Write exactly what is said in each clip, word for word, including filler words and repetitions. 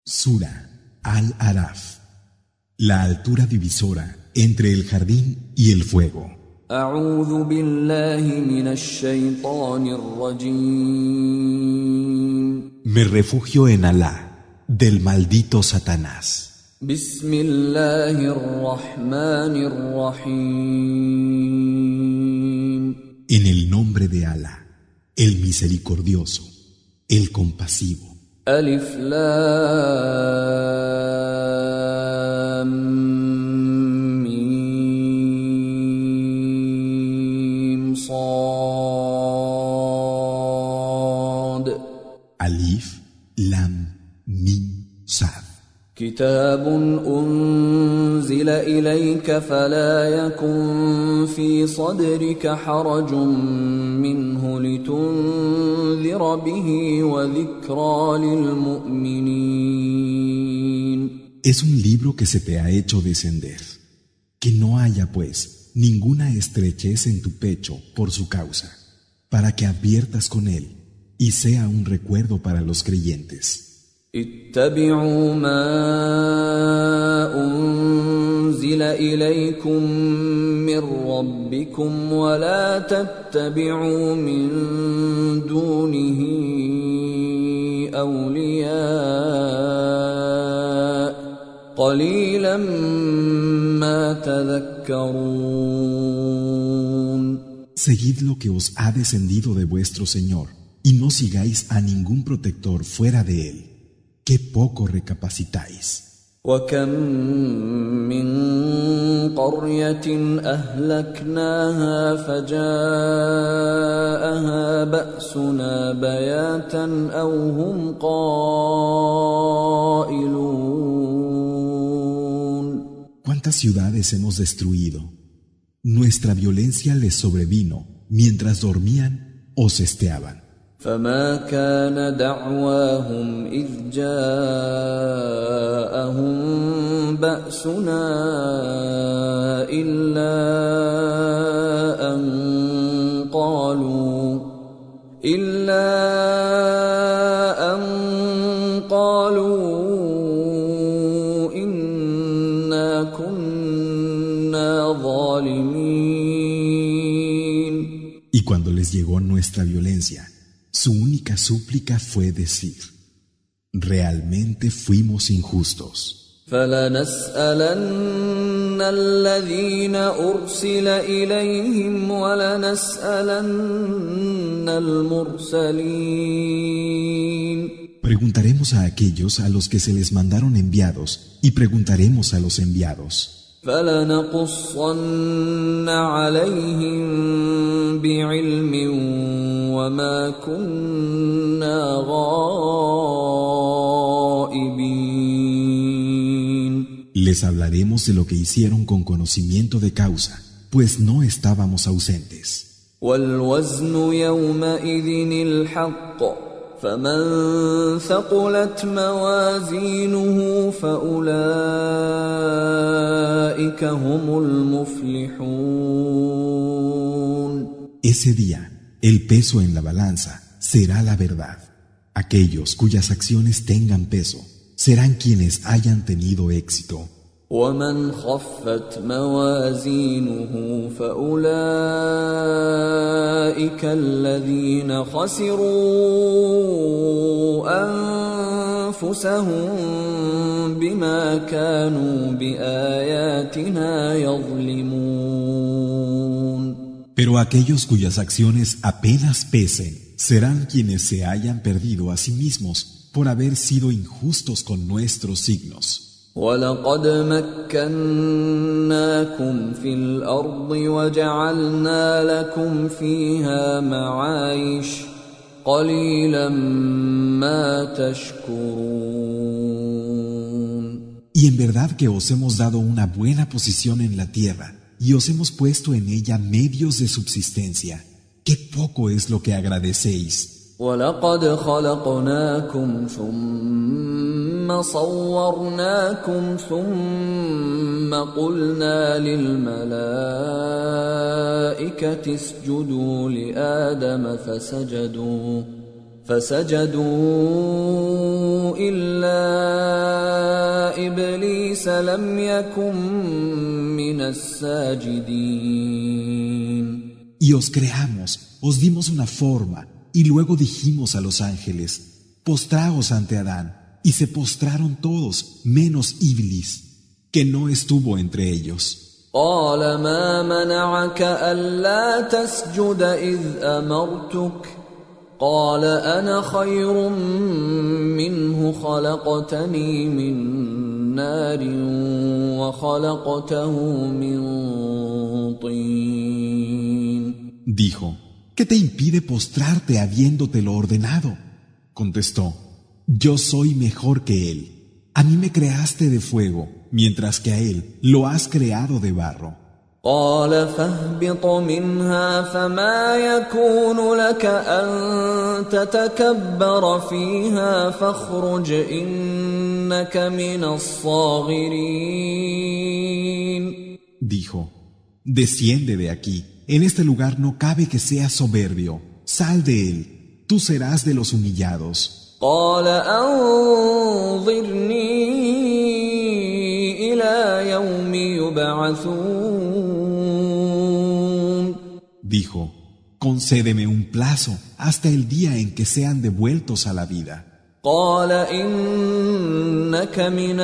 Sura Al-Araf, la altura divisora entre el jardín y el fuego. أعوذ بالله من الشيطان الرجيم. Me refugio en Alá, del maldito Satanás. بسم الله الرحمن الرحيم. En el nombre de Alá, el misericordioso, el compasivo. ألف لام ميم صاد. Alif, Lam, Mim, Sad. كتاب أنزل إليك فلا يكن في صدرك حرج منه لتنذر به وذكرى للمؤمنين. Es un libro que se te ha hecho descender. Que no haya, pues, ninguna estrechez en tu pecho por su causa, para que adviertas con él y sea un recuerdo para los creyentes. اتبعوا ما أنزل إليكم من ربكم ولا تتبعوا من دونه أولياء قليلا ما تذكرون. Seguid lo que os ha descendido de vuestro Señor y no sigáis a ningún protector fuera de él. ¡Qué poco recapacitáis! وكم من قرية أهلكناها فجاءها بأسنا بياتا أو هم قائلون. ¿Cuántas ciudades hemos destruido? Nuestra violencia les sobrevino mientras dormían o sesteaban. فما كان دعواهم إذ جاءهم بأسنا إلا أن قالوا إلا أن قالوا إنا كنا ظالمين. Y cuando les llegó nuestra violencia, su única súplica fue decir: realmente fuimos injustos. فلنسألن الذين أرسل إليهم ولنسألن المرسلين. Preguntaremos a aquellos a los que se les mandaron enviados y preguntaremos a los enviados. فلنقصن عليهم بعلم وما كنا غائبين. Les hablaremos de lo que hicieron con conocimiento de causa, pues no estábamos ausentes. والوزن يومئذ الحق فمن ثقلت موازينه فأولئك هم المفلحون. Ese día, el peso en la balanza será la verdad. Aquellos cuyas acciones tengan peso serán quienes hayan tenido éxito. ومن خفت موازينه فأولئك الذين خسروا أنفسهم بما كانوا بآياتنا يظلمون. Pero aquellos cuyas acciones apenas pesen serán quienes se hayan perdido a sí mismos por haber sido injustos con nuestros signos. وَلَقَدْ مَكَّنَّاكُمْ فِي الْأَرْضِ وَجَعَلْنَا لَكُمْ فِيهَا مَعَايِشَ قَلِيلًا مَا تَشْكُرُونَ. Y en verdad que os hemos dado una buena posición en la tierra y os hemos puesto en ella medios de subsistencia. ¡Qué poco es lo que agradecéis! وَلَقَدْ خَلَقْنَاكُمْ ثُمَّ صَوَّرْنَاكُمْ ثُمَّ قُلْنَا لِلْمَلَائِكَةِ اسْجُدُوا لِآدَمَ فَسَجَدُوا فسجدوا إلا إبليس لم يكن من الساجدين. Y os creamos, os dimos una forma, y luego dijimos a los ángeles, postraos ante Adán, y se postraron todos, menos Iblis, que no estuvo entre ellos. قال ما منعك ألا تسجد إذ أمرتك قال أنا خير منه خلقتني من نار وخلقته من طين. Dijo, ¿qué te impide postrarte habiéndotelo ordenado? Contestó, yo soy mejor que él. A mí me creaste de fuego, mientras que a él lo has creado de barro. قال فاهبط منها فما يكون لك أن تتكبر فيها فاخرج إنك من الصاغرين. Dijo, desciende de aquí. En este lugar no cabe que seas soberbio. Sal de él. Tú serás de los humillados. قال أنظرني إلى يوم يبعثون. Dijo, concédeme un plazo hasta el día en que sean devueltos a la vida. قال إنك من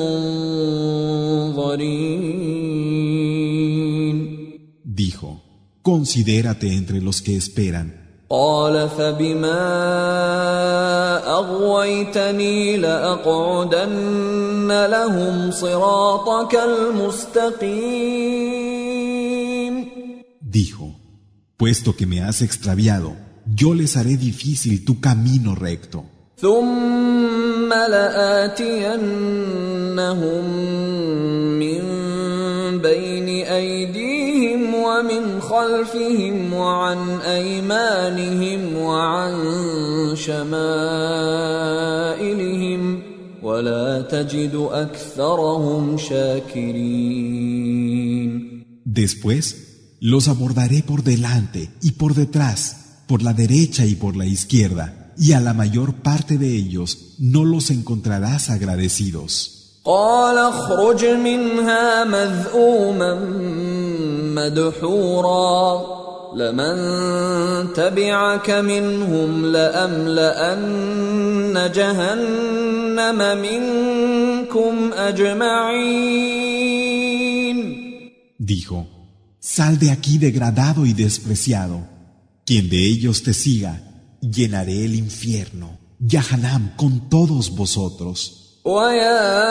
المنظرين. Dijo, considérate entre los que esperan. قال فبما أغويتني لأقعدن لهم صراطك المستقيم. Dijo, puesto que me has extraviado, yo les haré difícil tu camino recto. ثم لآتينهم من بين أيديهم ومن خلفهم وعن أيمانهم وعن شمائلهم ولا تجد أكثرهم شاكرين. Después, los abordaré por delante y por detrás, por la derecha y por la izquierda, y a la mayor parte de ellos no los encontrarás agradecidos. قال اخرج منها مذءوما مدحورا لمن تبعك منهم لأملأن جهنم منكم أجمعين. Dijo, sal de aquí degradado y despreciado. Quien de ellos te siga, llenaré el infierno, Yahanam, con todos vosotros. ويا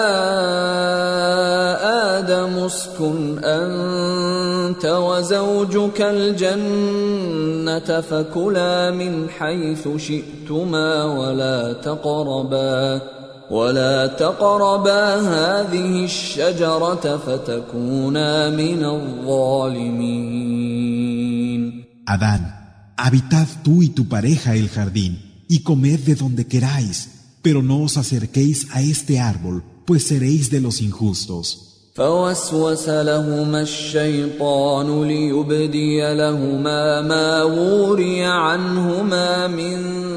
آدم اسكن أنت وزوجك الجنة فكلا من حيث شئتما ولا تقربا ولا تقربا هذه الشجرة فتكونا من الظالمين. Adán, habitad tú y tu pareja el jardín y comed de donde queráis, pero no os acerquéis a este árbol, pues seréis de los injustos. فوسوس لهما الشيطان ليبدي لهما ما وري عنهما من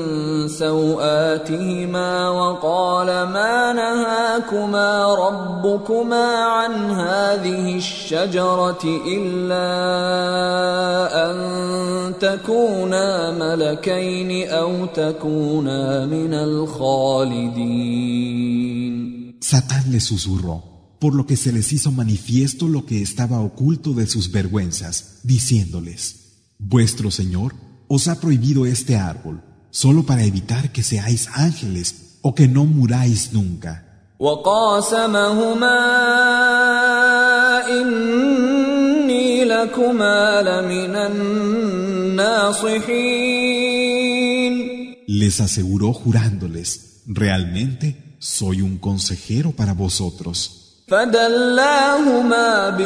سوآتهما وقال ما نهاكما ربكما عن هذه الشجرة إلا أن تكونا ملكين أو تكونا من الخالدين. Satán les susurró, por lo que se les hizo manifiesto lo que estaba oculto de sus vergüenzas, diciéndoles, vuestro Señor os ha prohibido este árbol, solo para evitar que seáis ángeles o que no muráis nunca. وقاسمهما إني لكما لمن الناصحين. Les aseguró jurándoles, realmente soy un consejero para vosotros. فدلاهما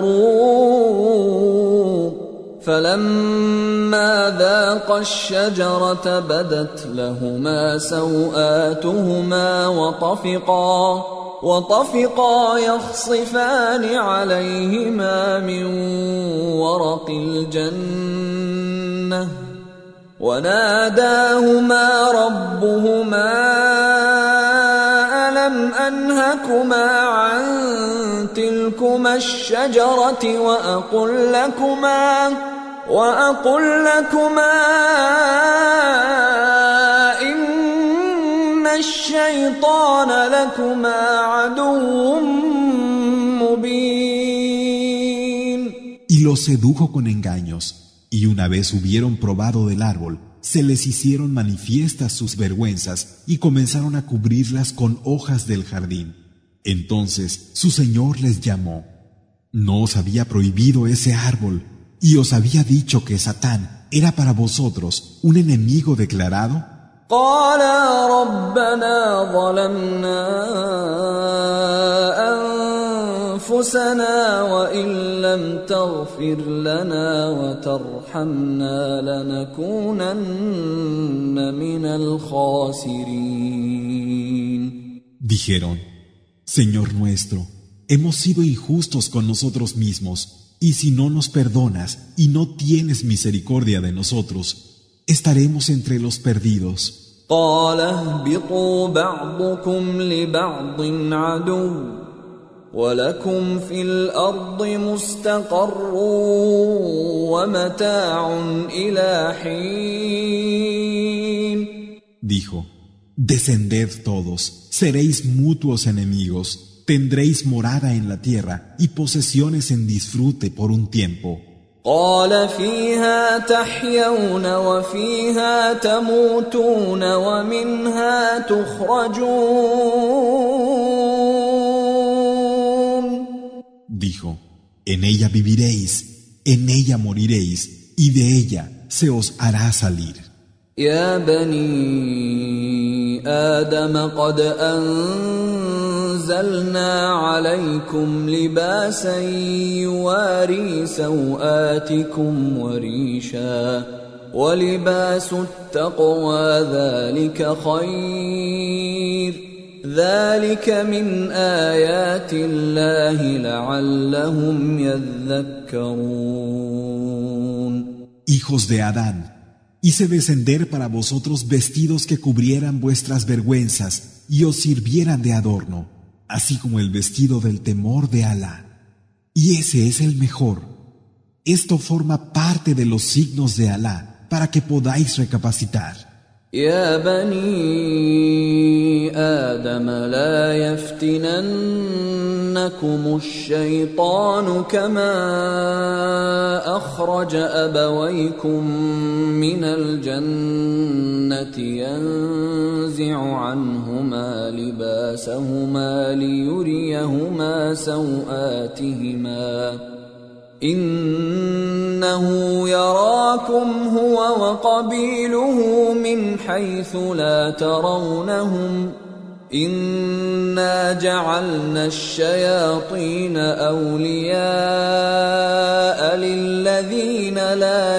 بغرور فلما ذاقا الشجرة بدت لهما سوآتهما وطفقا وطفقا يخصفان عليهما من ورق الجنة وناداهما ربهما ألم أنهكما عن تلكما الشجرة وأقل لكما وأقل لكما إن الشيطان لكما عدو مبين. Y los sedujo con engaños, y una vez hubieron probado del árbol, se les hicieron manifiestas sus vergüenzas y comenzaron a cubrirlas con hojas del jardín. Entonces su Señor les llamó. ¿No os había prohibido ese árbol y os había dicho que Satán era para vosotros un enemigo declarado? قالا ربنا ظلمنا أنفسنا وإن لم تغفر لنا وترحمنا لنكونن من الخاسرين. Dijeron, Señor nuestro, hemos sido injustos con nosotros mismos, y si no nos perdonas y no tienes misericordia de nosotros, estaremos entre los perdidos. قال اهبطوا بعضكم لبعض عدو ولكم في الأرض مستقر ومتاع إلى حين. Dijo, descended todos, seréis mutuos enemigos, tendréis morada en la tierra y posesiones en disfrute por un tiempo. قال فيها تحيون وفيها تموتون ومنها تخرجون. Dijo, en ella viviréis, en ella moriréis, y de ella se os hará salir. يا بني آدم قد أنزلنا عليكم لباسا يواري سوآتكم وريشا ولباس التقوى ذلك خير ذلك من آيات الله لعلهم يذكرون. Hijos de Adán, hice descender para vosotros vestidos que cubrieran vuestras vergüenzas y os sirvieran de adorno, así como el vestido del temor de Alá. Y ese es el mejor. Esto forma parte de los signos de Alá para que podáis recapacitar. يا بني آدم لا يفتننكم الشيطان كما أخرج أبويكم من الجنة ينزع عنهما لباسهما ليريهما سوآتهما إنه يراكم هو وقبيله من حيث لا ترونهم إنا جعلنا الشياطين أولياء للذين لا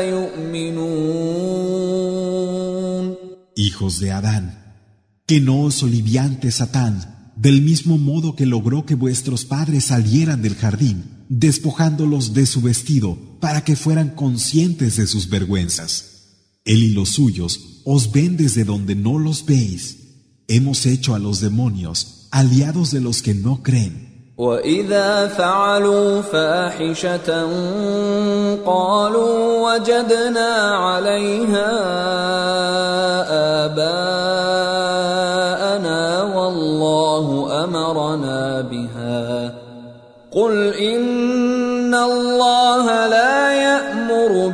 يؤمنون. Hijos de Adán, que no os oliviante Satán, del mismo modo que logró que vuestros padres salieran del jardín, despojándolos de su vestido para que fueran conscientes de sus vergüenzas. Él y los suyos os ven desde donde no los veis. Hemos hecho a los demonios aliados de los que no creen. وَإِذَا فَعَلُوا فَاحِشَةً قَالُوا وَجَدْنَا عَلَيْهَا آبَاءَنَا وَاللَّهُ أَمَرَنَا بِهَا قُلْ إِنَّ اللَّهَ لَا يَأْمُرُ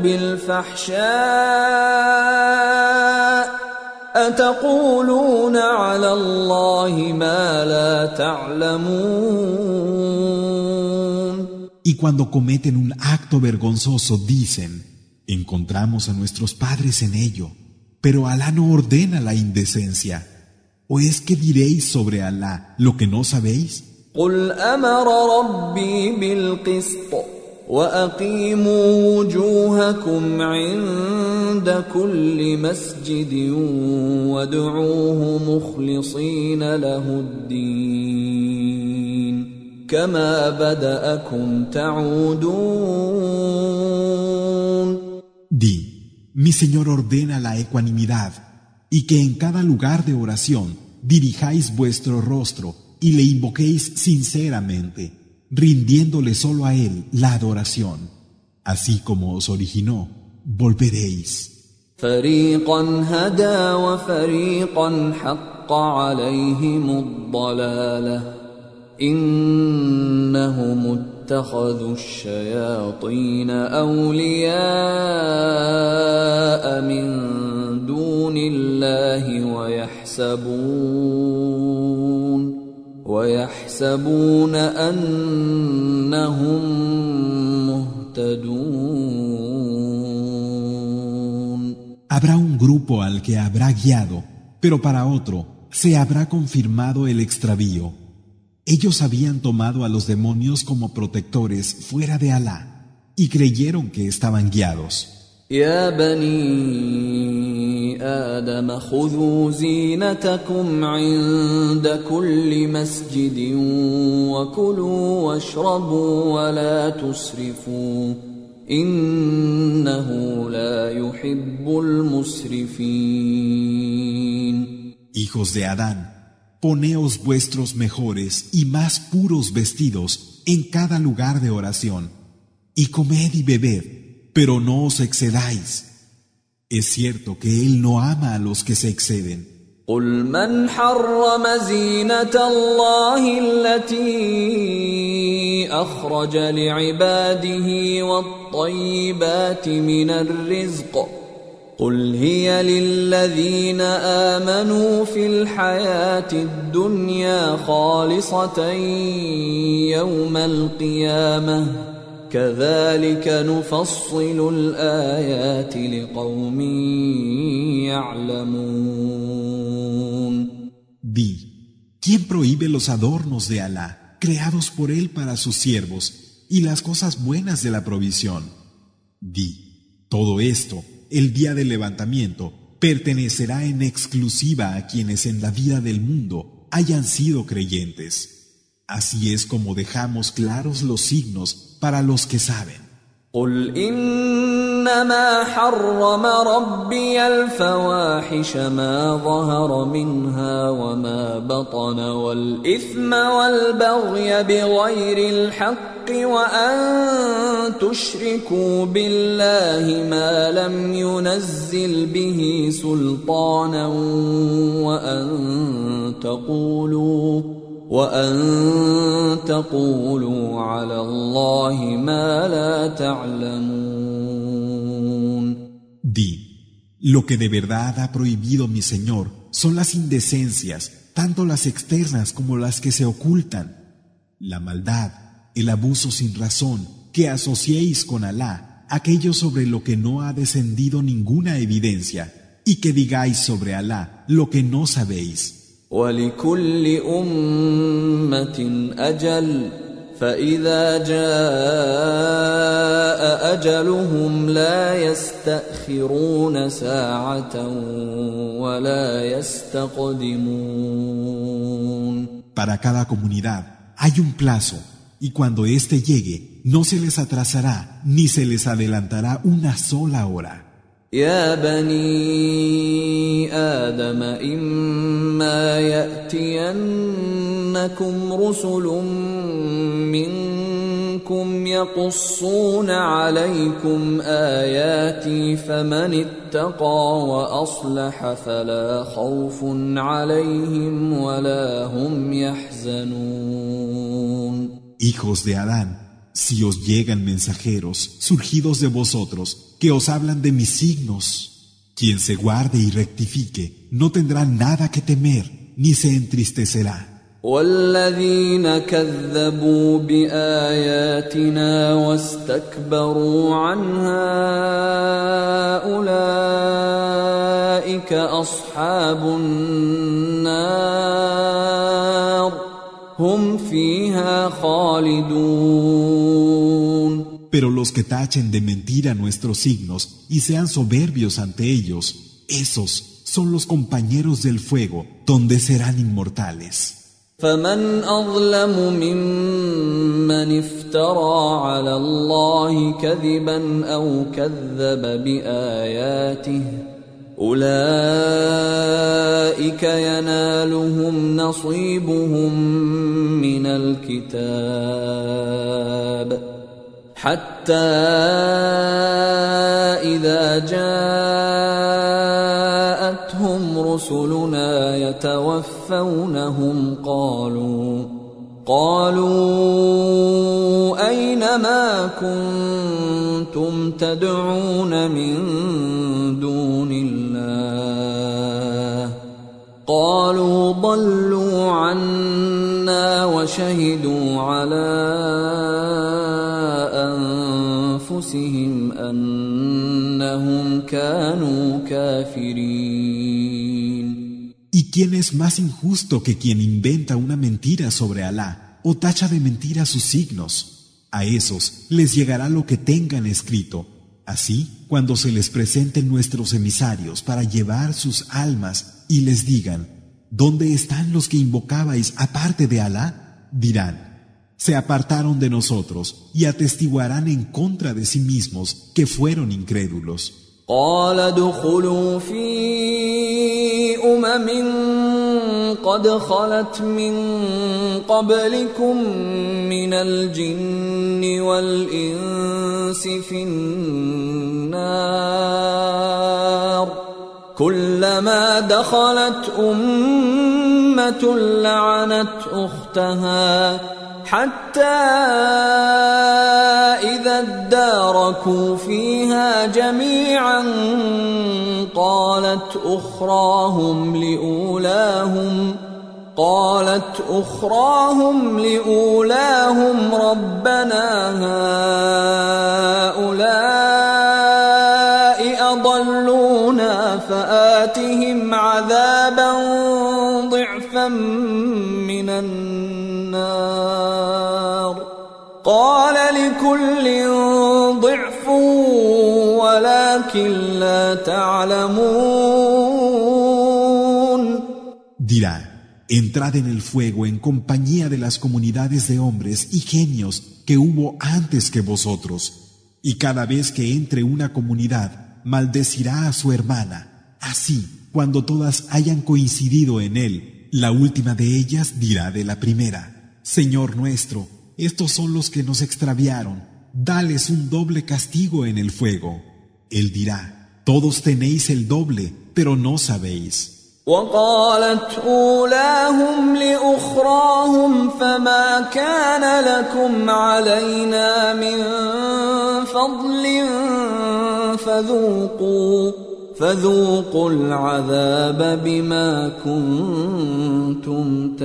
بِالْفَحْشَاءِ أَتَقُولُونَ عَلَى اللَّهِ مَا لَا تَعْلَمُونَ. Y cuando cometen un acto vergonzoso dicen, encontramos a nuestros padres en ello, pero Alá no ordena la indecencia. ¿O es que diréis sobre Alá lo que no sabéis? قُلْ أَمَرَ رَبِّي بِالْقِسْطِ وَأَقِيمُوا وُجُوهَكُمْ عِندَ كُلِّ مَسْجِدٍ وَادْعُوهُ مُخْلِصِينَ لَهُ الدِّينَ كَمَا بَدَأَكُمْ تَعُودُونَ. Di, mi Señor ordena la ecuanimidad y que en cada lugar de oración dirijáis vuestro rostro y le invoquéis sinceramente, rindiéndole solo a Él la adoración. Así como os originó, volveréis. فريقا هدى وفريقا حق عليهم الضلالة إنهم اتخذوا الشياطين أولياء من دون الله ويحسبون ويحسبون أنهم مهتدون. Habrá un grupo al que habrá guiado, pero para otro se habrá confirmado el extravío. Ellos habían tomado a los demonios como protectores fuera de Alá y creyeron que estaban guiados. يا بني آدم خذوا زينتكم عند كل مسجد وكلوا واشربوا ولا تسرفوا إنه لا يحب المسرفين. Hijos de Adán, poneos vuestros mejores y más puros vestidos en cada lugar de oración, y comed y bebed, pero no os excedáis. Es cierto que Él no ama a los que se exceden. قل من حرم زينة الله التي أخرج لعباده والطيبات من الرزق قل هي للذين آمنوا في الحياة الدنيا خالصة يوم القيامة كذلك نفصل الآيات لقوم يعلمون. Di, ¿quién prohíbe los adornos de Alá, creados por Él para sus siervos, y las cosas buenas de la provisión? Di, todo esto, el día del levantamiento, pertenecerá en exclusiva a quienes en la vida del mundo hayan sido creyentes. Así es como dejamos claros los signos para los que saben. قل إنما حرم ربي الفواحش ما ظهر منها وما بطن والإثم والبغي بغير الحق وأن تشركوا بالله ما لم ينزل به سلطانا وأن تقولوا وأن تقولوا على الله ما لا تعلمون. Di, lo que de verdad ha prohibido mi Señor son las indecencias, tanto las externas como las que se ocultan, la maldad, el abuso sin razón, que asociéis con Alá aquello sobre lo que no ha descendido ninguna evidencia, y que digáis sobre Alá lo que no sabéis. ولكل أمة أجل فإذا جاء أجلهم لا يستأخرون ساعة ولا يستقدمون. Para cada comunidad hay un plazo, y cuando éste llegue, no se les atrasará ni se les adelantará una sola hora. يا بني آدم إما يأتينكم رسل منكم يقصون عليكم آياتي فمن اتقى وأصلح فلا خوف عليهم ولا هم يحزنون. Hijos de Adán, si os llegan mensajeros surgidos de vosotros que os hablan de mis signos, quien se guarde y rectifique no tendrá nada que temer ni se entristecerá. والذين كذبوا بآياتنا واستكبروا عنها أولئك أصحاب النار هم فيها خالدون. Pero los que tachen de mentira nuestros signos y sean soberbios ante ellos, esos son los compañeros del fuego, donde serán inmortales. فمن أظلم ممن افترى على الله كذبا أو كذب بآياته أولئك ينالهم نصيبهم من الكتاب حتى إذا جاءتهم رسلنا يتوفونهم قالوا قالوا أين ما كنتم تدعون من دون الله قالوا ضلوا عنا وشهدوا على أنفسهم أنهم كانوا كافرين. ¿Y quién es más injusto que quien inventa una mentira sobre Alá o tacha de mentira sus signos? A esos les llegará lo que tengan escrito. Así, cuando se les presenten nuestros emisarios para llevar sus almas y les digan, ¿dónde están los que invocabais aparte de Alá? Dirán, se apartaron de nosotros y atestiguarán en contra de sí mismos que fueron incrédulos. قال ادخلوا في أمم قد خلت من قبلكم من الجن والإنس في النار كلما دخلت أمة لعنت أختها حتى إذا اداركوا فيها جميعا قالت أخراهم لأولاهم قالت أخراهم لأولاهم ربنا هؤلاء أضلونا فآتهم عذابا ضعفا من النار قال لكل ضعف ولكن لا تعلمون. Dirá, entrad en el fuego en compañía de las comunidades de hombres y genios que hubo antes que vosotros, y cada vez que entre una comunidad maldecirá a su hermana. Así, cuando todas hayan coincidido en él, la última de ellas dirá de la primera, Señor nuestro, estos son los que nos extraviaron, dales un doble castigo en el fuego. Él dirá, todos tenéis el doble, pero no sabéis. وقالت أولاهم لأخراهم فما كان لكم علينا من فضل فذوقوا فذوقوا العذاب بما كنتم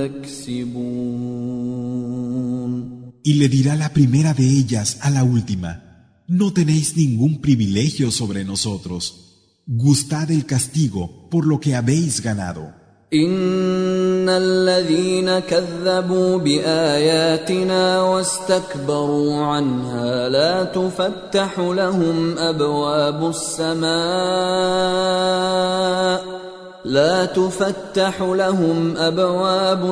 تكسبون. Y le dirá la primera de ellas a la última, no tenéis ningún privilegio sobre nosotros. Gustad el castigo por lo que habéis ganado. إن الذين كذبوا بآياتنا واستكبروا عنها لا تفتح لهم أبواب السماء لا تفتح لهم أبواب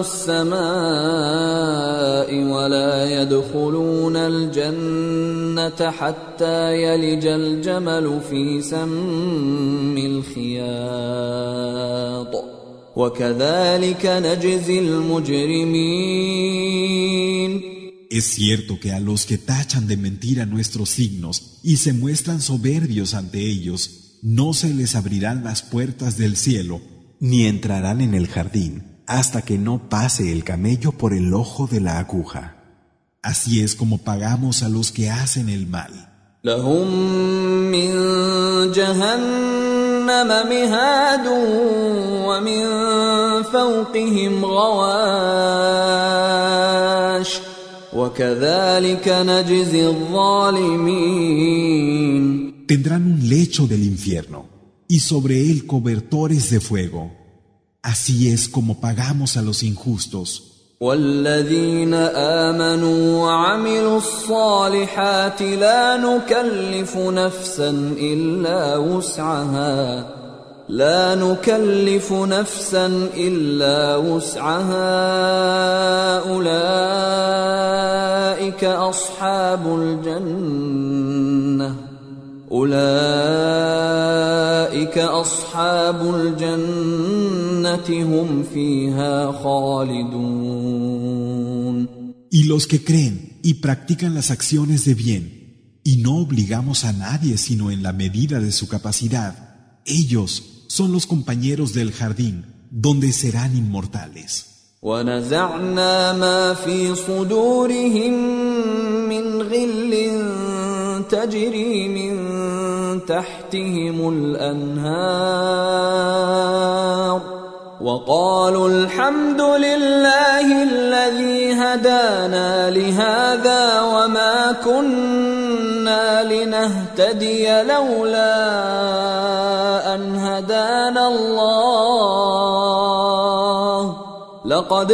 السماء ولا يدخلون الجنة حتى يلج الجمل في سم الخياط وكذلك نجزي المجرمين. Es cierto que a los que tachan de mentira nuestros signos y se muestran soberbios ante ellos, no se les abrirán las puertas del cielo, ni entrarán en el jardín, hasta que no pase el camello por el ojo de la aguja. Así es como pagamos a los que hacen el mal. لهم من جهنم مهاد ومن فوقهم غواش وكذلك نجزي الظالمين. Tendrán un lecho del infierno y sobre él cobertores de fuego. Así es como pagamos a los injustos. والذين آمنوا وعملوا الصالحات لا نكلف نفسا إلا وسعها لا نكلف نفسا إلا وسعها أولئك أصحاب الجنة أولئك أصحاب الجنة هم فيها خالدون. Y los que creen y practican las acciones de bien, y no obligamos a nadie sino en la medida de su capacidad, ellos son los compañeros del jardín, donde serán inmortales. ونزعنا ما في صدورهم من غل تجري من تحتهم الأنهار وقالوا الحمد لله الذي هدانا لهذا وما كنا لنهتدي لولا أن هدانا الله لقد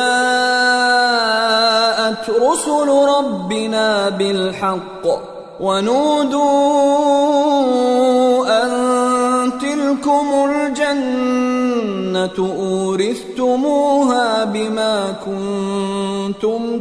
جاءت رسل ربنا بالحق ونودوا أن تلكم الجنة أورثتموها بما كنتم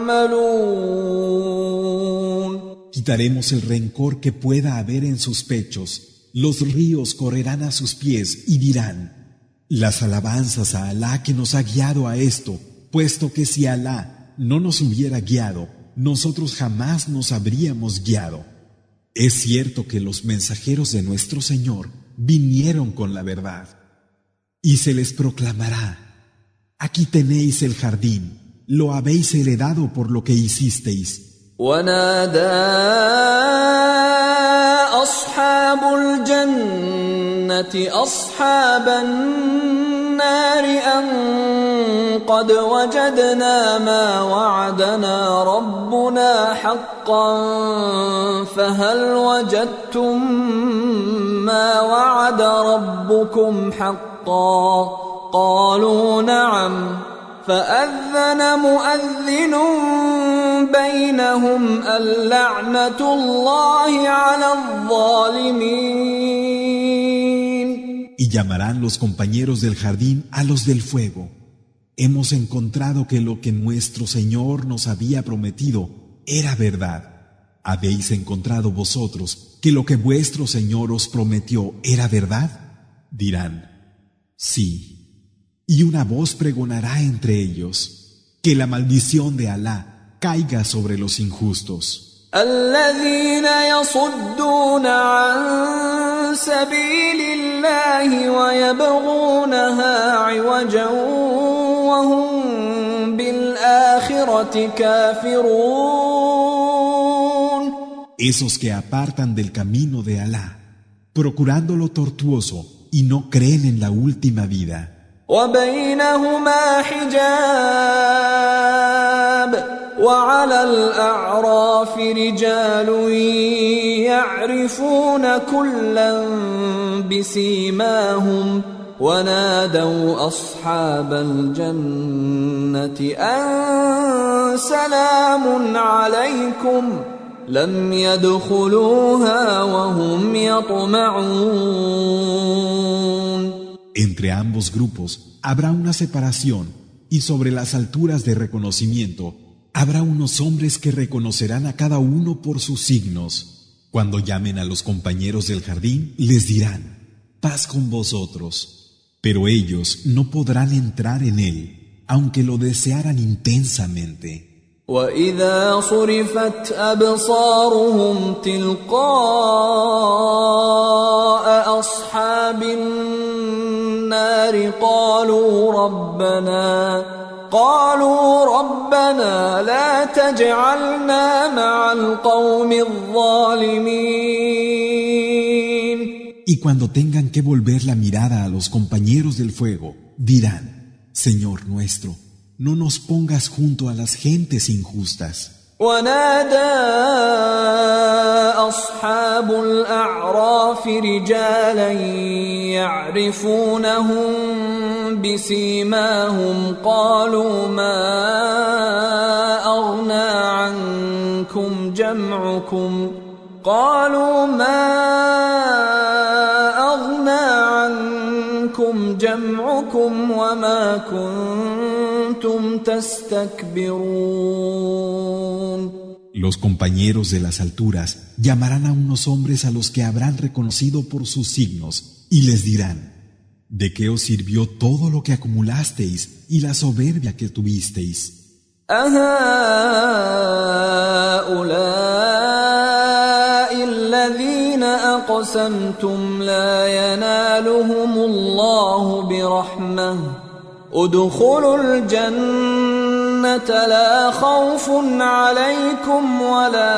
تعملون. Quitaremos el rencor que pueda haber en sus pechos. Los ríos correrán a sus pies y dirán: las alabanzas a Alá que nos ha guiado a esto, puesto que si Alá no nos hubiera guiado, nosotros jamás nos habríamos guiado. Es cierto que los mensajeros de nuestro Señor vinieron con la verdad. Y se les proclamará: aquí tenéis el jardín, lo habéis heredado por lo que hicisteis. ونادى أصحاب الجنة أصحاب النار أن قد وجدنا ما وعدنا ربنا حقا فهل وجدتم ما وعد ربكم حقا قالوا نعم فأذن مؤذن بينهم اللعنة الله على الظالمين. Y llamarán los compañeros del jardín a los del fuego. Hemos encontrado que lo que nuestro Señor nos había prometido era verdad. ¿Habéis encontrado vosotros que lo que vuestro Señor os prometió era verdad? Dirán: sí. Y una voz pregonará entre ellos: que la maldición de Alá caiga sobre los injustos. الذين يصدون عن سبيل الله ويبغونها عوجا وهم بالآخرة كافرون. Esos que apartan del camino de Alá, procurándolo tortuoso y no creen en la última vida. وبينهما حجاب وعلى الأعراف رجال يعرفون كلا بسيماهم ونادوا أصحاب الجنة أن سلام عليكم لم يدخلوها وهم يطمعون. Entre ambos grupos habrá una separación y sobre las alturas de reconocimiento habrá unos hombres que reconocerán a cada uno por sus signos. Cuando llamen a los compañeros del jardín, les dirán: paz con vosotros. Pero ellos no podrán entrar en él, aunque lo desearan intensamente. وَإِذَا صُرِفَتْ أَبْصَارُهُمْ تِلْقَاءَ أَصْحَابِ النَّارِ قَالُوا رَبَّنَا قالوا ربنا لا تجعلنا مع القوم الظالمين. Y cuando tengan que volver la mirada a los compañeros del fuego, dirán: Señor nuestro, no nos pongas junto a las gentes injustas. ونادى أصحاب الأعراف رجالا يعرفونهم بسيماهم قالوا ما أغنى عنكم جمعكم قالوا ما أغنى عنكم وما كنتم تستكبرون. Los compañeros de las alturas llamarán a unos hombres a los que habrán reconocido por sus signos y les dirán: ¿de qué os sirvió todo lo que acumulasteis y la soberbia que tuvisteis? أهؤلاء الذين أقسمتم لا ينالهم الله برحمة ادخلوا الجنة لا خوف عليكم ولا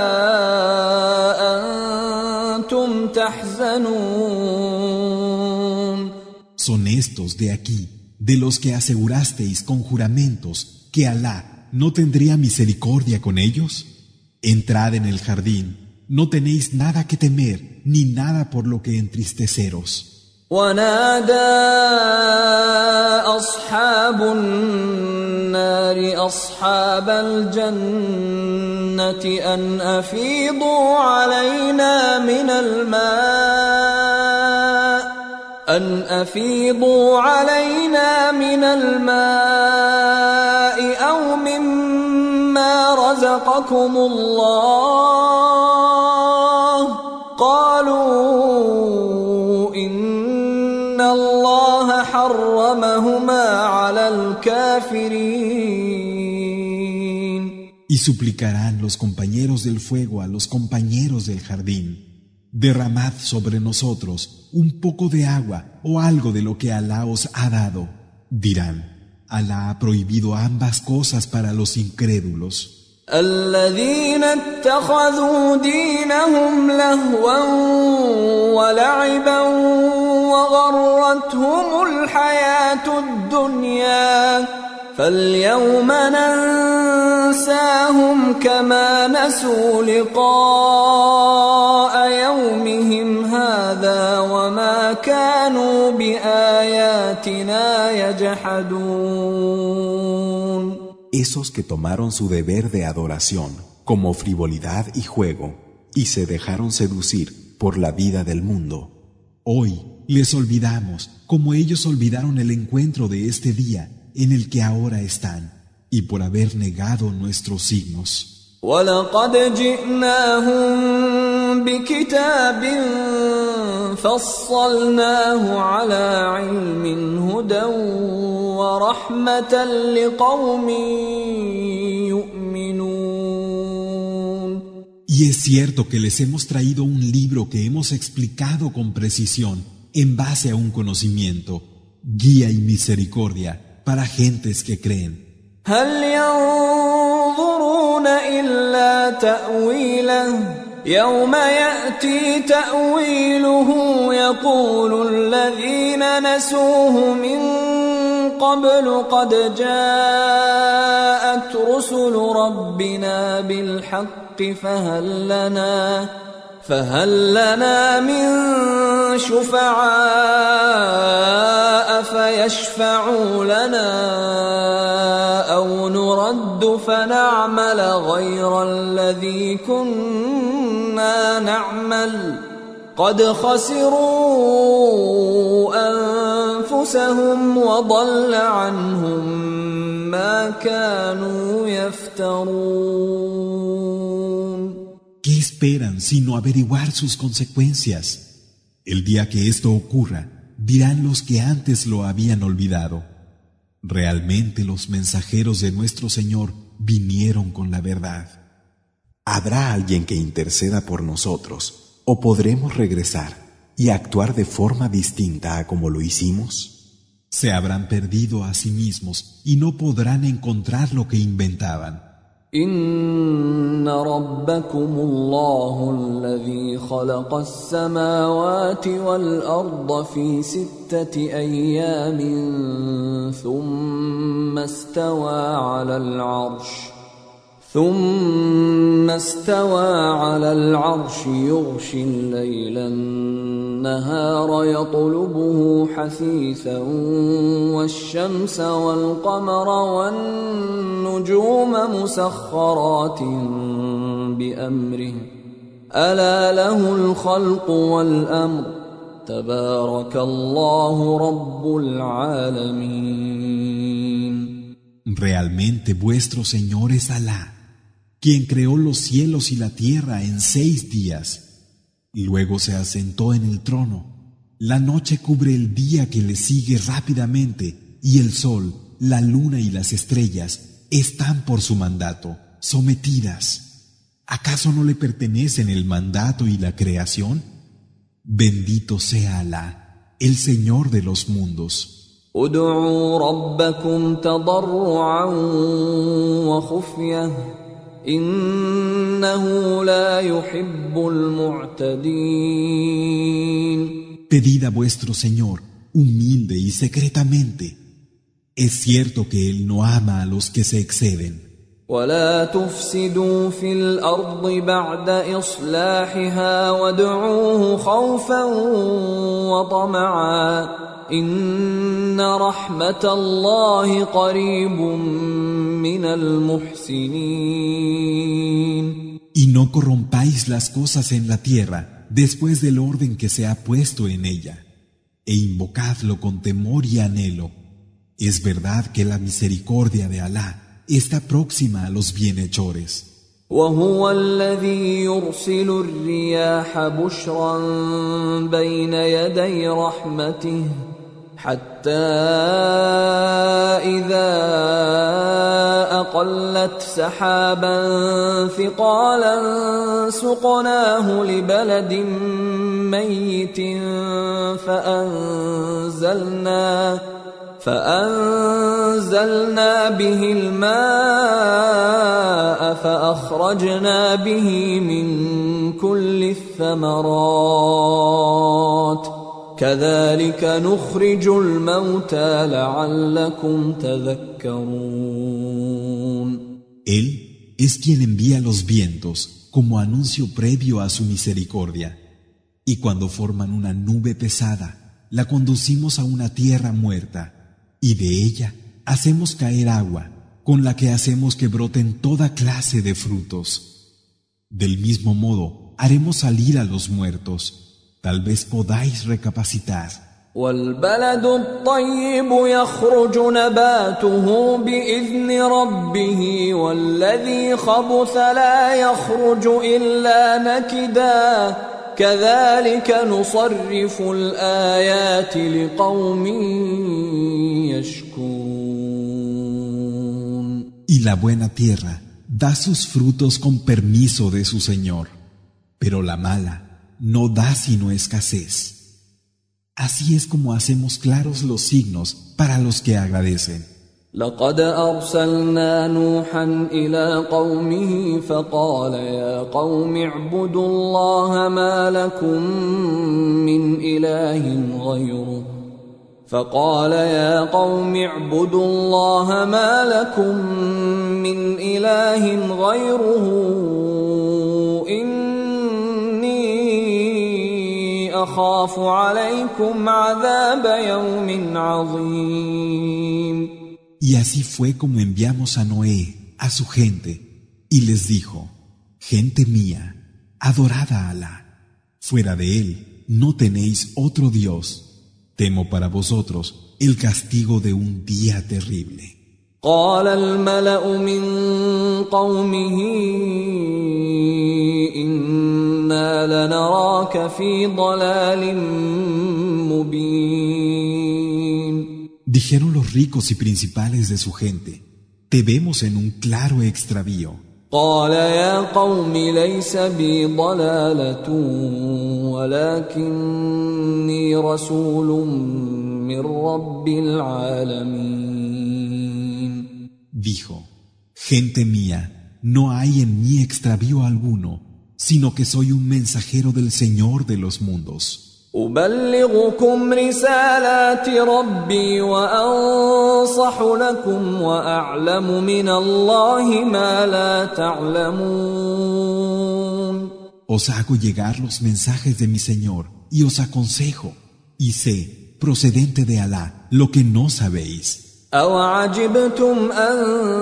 أنتم تحزنون. Son estos de aquí, de los que asegurasteis con juramentos que Alá no tendría misericordia con ellos. Entrad en el jardín, no tenéis nada que temer ni nada por lo que entristeceros. ونادى أصحاب النار أصحاب الجنة أن أفيضوا علينا من الماء أن أفيضوا علينا من الماء أو مما رزقكم الله قالوا إن الله حرمهما على الكافرين. Y suplicarán los compañeros del fuego a los compañeros del jardín: derramad sobre nosotros un poco de agua o algo de lo que Alá os ha dado. Dirán: Alá ha prohibido ambas cosas para los incrédulos. الذين اتخذوا دينهم لهوا ولعبا وغرتهم الحياة الدنيا فاليوم ننساهم كما نسوا لقاء يومهم هذا وما كانوا بآياتنا يجحدون. Esos que tomaron su deber de adoración como frivolidad y juego y se dejaron seducir por la vida del mundo. Hoy les olvidamos como ellos olvidaron el encuentro de este día en el que ahora están, y por haber negado nuestros signos. وَلَقَدْ جِئْنَاهُمْ بِكِتَابٍ فَصَّلْنَاهُ عَلَى عِلْمٍ هُدًى وَرَحْمَةً لِقَوْمٍ يُؤْمِنُونَ. Y es cierto que les hemos traído un libro que hemos explicado con precisión en base a un conocimiento, guía y misericordia para gentes que creen. هل ينظرون إلا تأويله يوم يأتي تأويله يقول الذين نسوه من قبل قد جاءت رسل ربنا بالحق فهل لنا فهل لنا من شفعاء فيشفعوا لنا أو نرد فنعمل غير الذي كنا نعمل قد خسروا أنفسهم وضل عنهم ما كانوا يفترون. ¿Qué esperan sino averiguar sus consecuencias? El día que esto ocurra, dirán los que antes lo habían olvidado: realmente los mensajeros de nuestro Señor vinieron con la verdad. ¿Habrá alguien que interceda por nosotros o podremos regresar y actuar de forma distinta a como lo hicimos? Se habrán perdido a sí mismos y no podrán encontrar lo que inventaban. إن ربكم الله الذي خلق السماوات والأرض في ستة أيام ثم استوى على العرش ثم استوى على العرش يغشي الليل النهار يطلبه حثيثا والشمس والقمر والنجوم مسخرات بأمره ألا له الخلق والأمر تبارك الله رب العالمين. Realmente vuestro Señor es Alá, quien creó los cielos y la tierra en seis días. Luego se asentó en el trono. La noche cubre el día que le sigue rápidamente, y el sol, la luna y las estrellas están por su mandato, sometidas. ¿Acaso no le pertenecen el mandato y la creación? Bendito sea Alá, el Señor de los mundos. ادعوا ربكم تضرعا وخفية إنه لا يحب المعتدين. Pedid a vuestro Señor, humilde y secretamente. Es cierto que Él no ama a los que se exceden. ولا تفسدوا في الأرض بعد إصلاحها وادعوه خوفا وطمعا إن رحمة الله قريب من المحسنين. Y no corrompáis las cosas en la tierra después del orden que se ha puesto en ella, e invocadlo con temor y anhelo. Es verdad que la misericordia de Alá está próxima a los bienhechores. وهو الذي يرسل الرياح بشرا بين يدي رحمته حتى إذا أقلت سحابا ثقالا سقناه لبلد ميت فأنزلنا فأنزلنا به الماء فأخرجنا به من كل الثمرات كذلك نخرج الموتى لعلكم تذكرون. Él es quien envía los vientos como anuncio previo a su misericordia, y cuando forman una nube pesada, la conducimos a una tierra muerta, y de ella hacemos caer agua, con la que hacemos que broten toda clase de frutos. Del mismo modo, haremos salir a los muertos. Tal vez podáis recapacitar. والبلد الطيب يخرج نباته بإذن ربه والذي خبث لا يخرج إلا نكدا كذلك نصرف الآيات لقوم يشكرون. Y la buena tierra da sus frutos con permiso de su Señor, pero la mala no da sino escasez. Así es como hacemos claros los signos para los que agradecen. لقد أرسلنا نوحا إلى قومه فقال يا قوم اعبدوا الله ما لكم من إله غيره فقال يا قوم اعبدوا الله ما لكم من إله غيره أخاف عليكم عذاب يوم عظيم. Y así fue como enviamos a Noé, a su gente, y les dijo: Gente mía, adorad a Alá. Fuera de él no tenéis otro Dios. Temo para vosotros el castigo de un día terrible. قال الملأ من قومه إنا لنراك في ضلال مبين. Dijeron los ricos y principales de su gente: Te vemos en un claro extravío. قال يا قوم ليس بي ضلالة ولكني رسول من رب العالمين. Dijo: Gente mía, no hay en mí extravío alguno, sino que soy un mensajero del Señor de los mundos. أبلغكم رسالات ربي وأنصح لكم وأعلم من الله ما لا تعلمون. Os hago llegar los mensajes de mi Señor y os aconsejo, y sé, procedente de Alá, lo que no sabéis. أَوَعَجِبْتُمْ أَن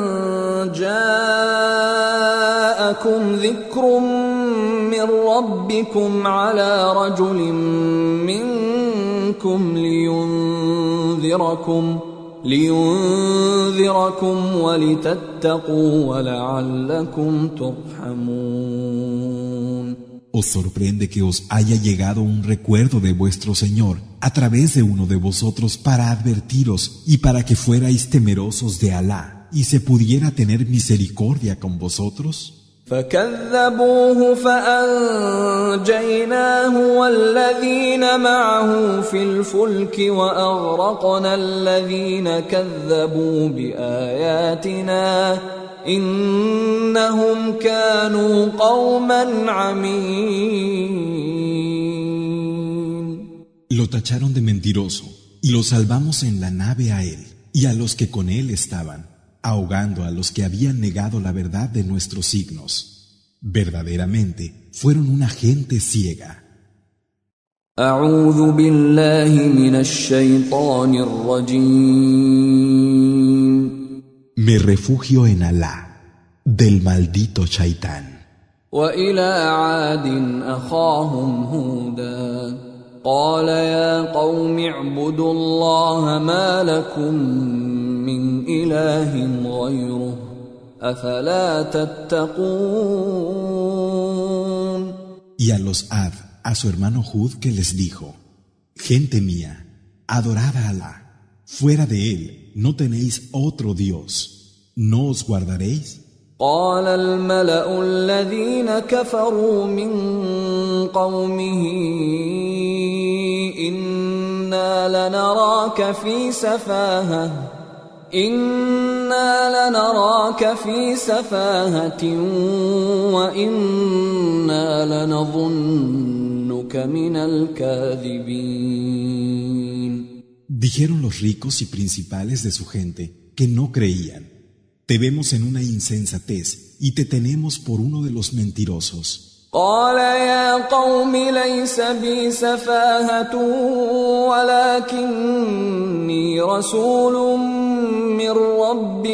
جَاءَكُمْ ذِكْرٌ مِّن رَّبِّكُمْ عَلَى رَجُلٍ منكم لينذركم لينذركم ولتتقوا ولعلكم ترحمون. ¿Os sorprende que os haya llegado un recuerdo de vuestro Señor a través de uno de vosotros para advertiros y para que fuerais temerosos de Alá y se pudiera tener misericordia con vosotros? فكذبوه فأنجيناه والذين معه في الفلك وأغرقنا الذين كذبوا بآياتنا إنهم كانوا قوما عمين. Lo tacharon de mentiroso y lo salvamos en la nave a él y a los que con él estaban, ahogando a los que habían negado la verdad de nuestros signos. Verdaderamente fueron una gente ciega. أعوذ بالله من الشيطان الرجيم. Me refugio en Alá, del maldito Shaitán. وإلى عاد أخاهم هودا قال يا قوم اعبدوا الله ما لكم من إله غيره أفلا تتقون. Y a los Ad, a su hermano Hud, que les dijo: Gente mía, adorad a Alá. Fuera de él no tenéis otro Dios. ¿No os guardaréis? قال الملأ الذين كفروا من قومه إنا لنراك في سفاهة إنا لنراك في سفاهة وإنا لنظنك من الكاذبين. Dijeron los ricos y principales de su gente que no creían: Te vemos en una insensatez y te tenemos por uno de los mentirosos. قال يا قوم ليس بي سفاهة ولكني رسول من رب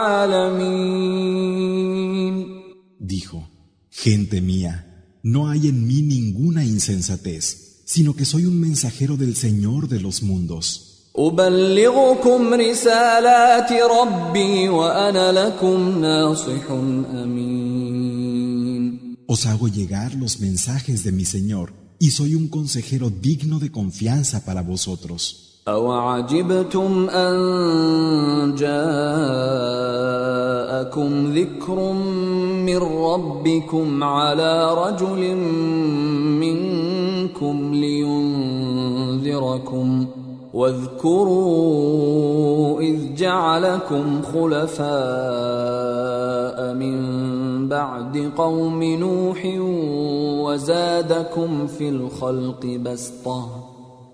العالمين. Dijo: Gente mía, no hay en mí ninguna insensatez, sino que soy un mensajero del Señor de los mundos. أبلغكم رسالات ربي وأنا لكم ناصح أمين. Os hago llegar los mensajes de mi Señor y soy un consejero digno de confianza para vosotros. أوعجبتم أن جاءكم ذكر من ربكم على رجل منكم لينذركم واذكروا إذ جعلكم خلفاء من بعد قوم نوح وزادكم في الخلق بسطة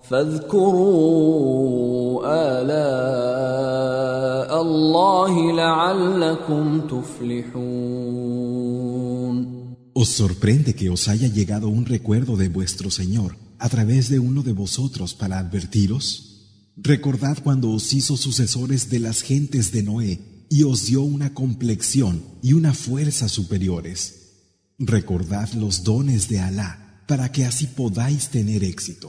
فاذكروا آلاء الله لعلكم تفلحون. ¿Os sorprende que os haya llegado un recuerdo de vuestro Señor a través de uno de vosotros para advertiros? Recordad cuando os hizo sucesores de las gentes de Noé y os dio una complexión y una fuerza superiores. Recordad los dones de Alá para que así podáis tener éxito.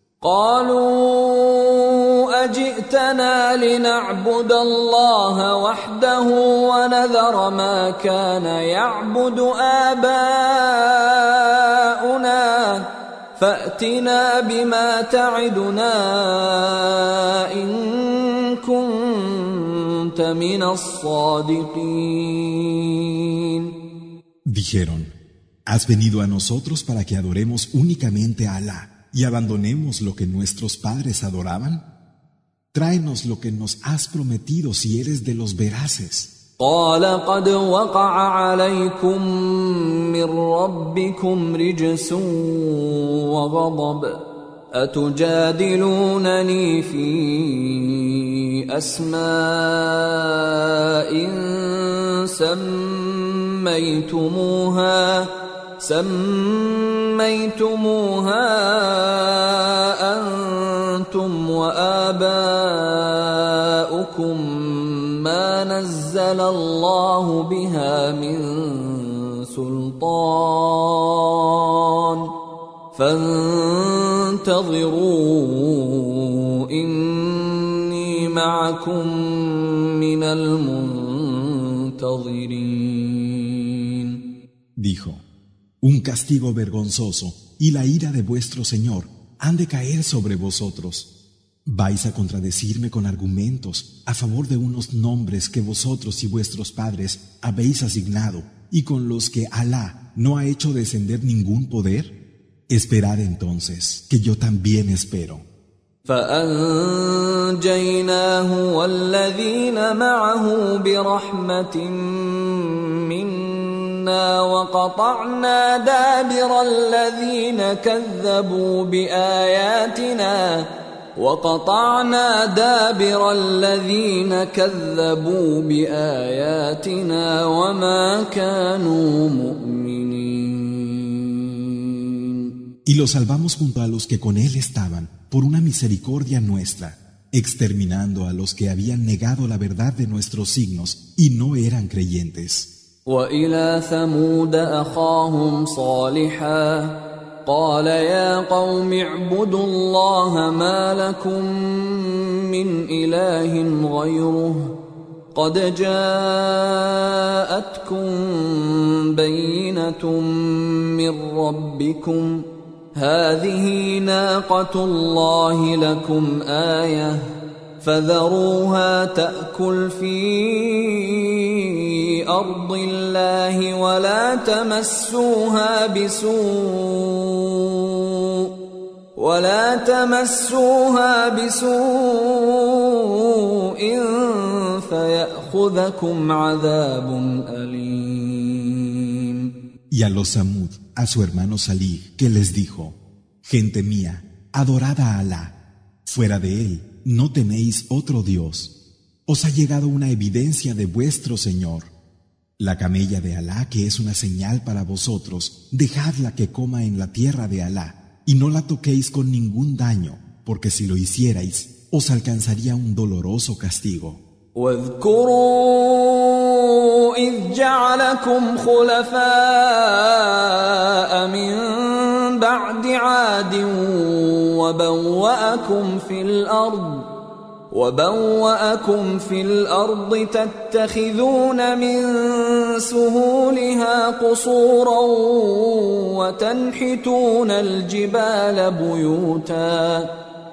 قالوا أجئتنا لنعبد الله وحده ونذر ما كان يعبد آباؤنا فأتنا بما تعدنا إن كنت من الصادقين. Dijeron: Has venido a nosotros para que adoremos únicamente a Alá y abandonemos lo que nuestros padres adoraban. Tráenos lo que nos has prometido si eres de los veraces. قال قد وقع عليكم من ربكم رجس وغضب أتجادلونني في أسماء سميتموها سميتموها أنتم وآباؤكم ما نزل الله بها من سلطان فانتظروا إني معكم من المنتظرين. Dijo: un castigo vergonzoso y la ira de vuestro Señor han de caer sobre vosotros. ¿Vais a contradecirme con argumentos a favor de unos nombres que vosotros y vuestros padres habéis asignado y con los que Alá no ha hecho descender ningún poder? Esperad entonces, que yo también espero. فأنجيناه والذين معه برحمة منا وقطعنا دابر الذين كذبوا بآياتنا وقطعنا دابر الذين كذبوا بآياتنا وما كانوا مؤمنين. Y lo salvamos junto a los que con él estaban, por una misericordia nuestra, exterminando a los que habían negado la verdad de nuestros signos y no eran creyentes. وإلى ثمود أخاهم صالحا قال يا قوم اعبدوا الله ما لكم من إله غيره قد جاءتكم بينة من ربكم هذه ناقة الله لكم آية فذروها تأكل في أرض الله ولا تمسوها بسوء ولا تمسوها بسوء فيأخذكم عذاب أليم. Y a los Samud, a su hermano Salih, que les dijo: gente mía, adorad a Alá, fuera de él no tenéis otro Dios. Os ha llegado una evidencia de vuestro Señor. La camella de Alá, que es una señal para vosotros, dejadla que coma en la tierra de Alá, y no la toquéis con ningún daño, porque si lo hicierais, os alcanzaría un doloroso castigo. واذكروا إذ جعلكم خلفاء من بعد عاد وبوأكم في الأرض وبوأكم في الأرض تتخذون من سهولها قصورا وتنحتون الجبال بيوتا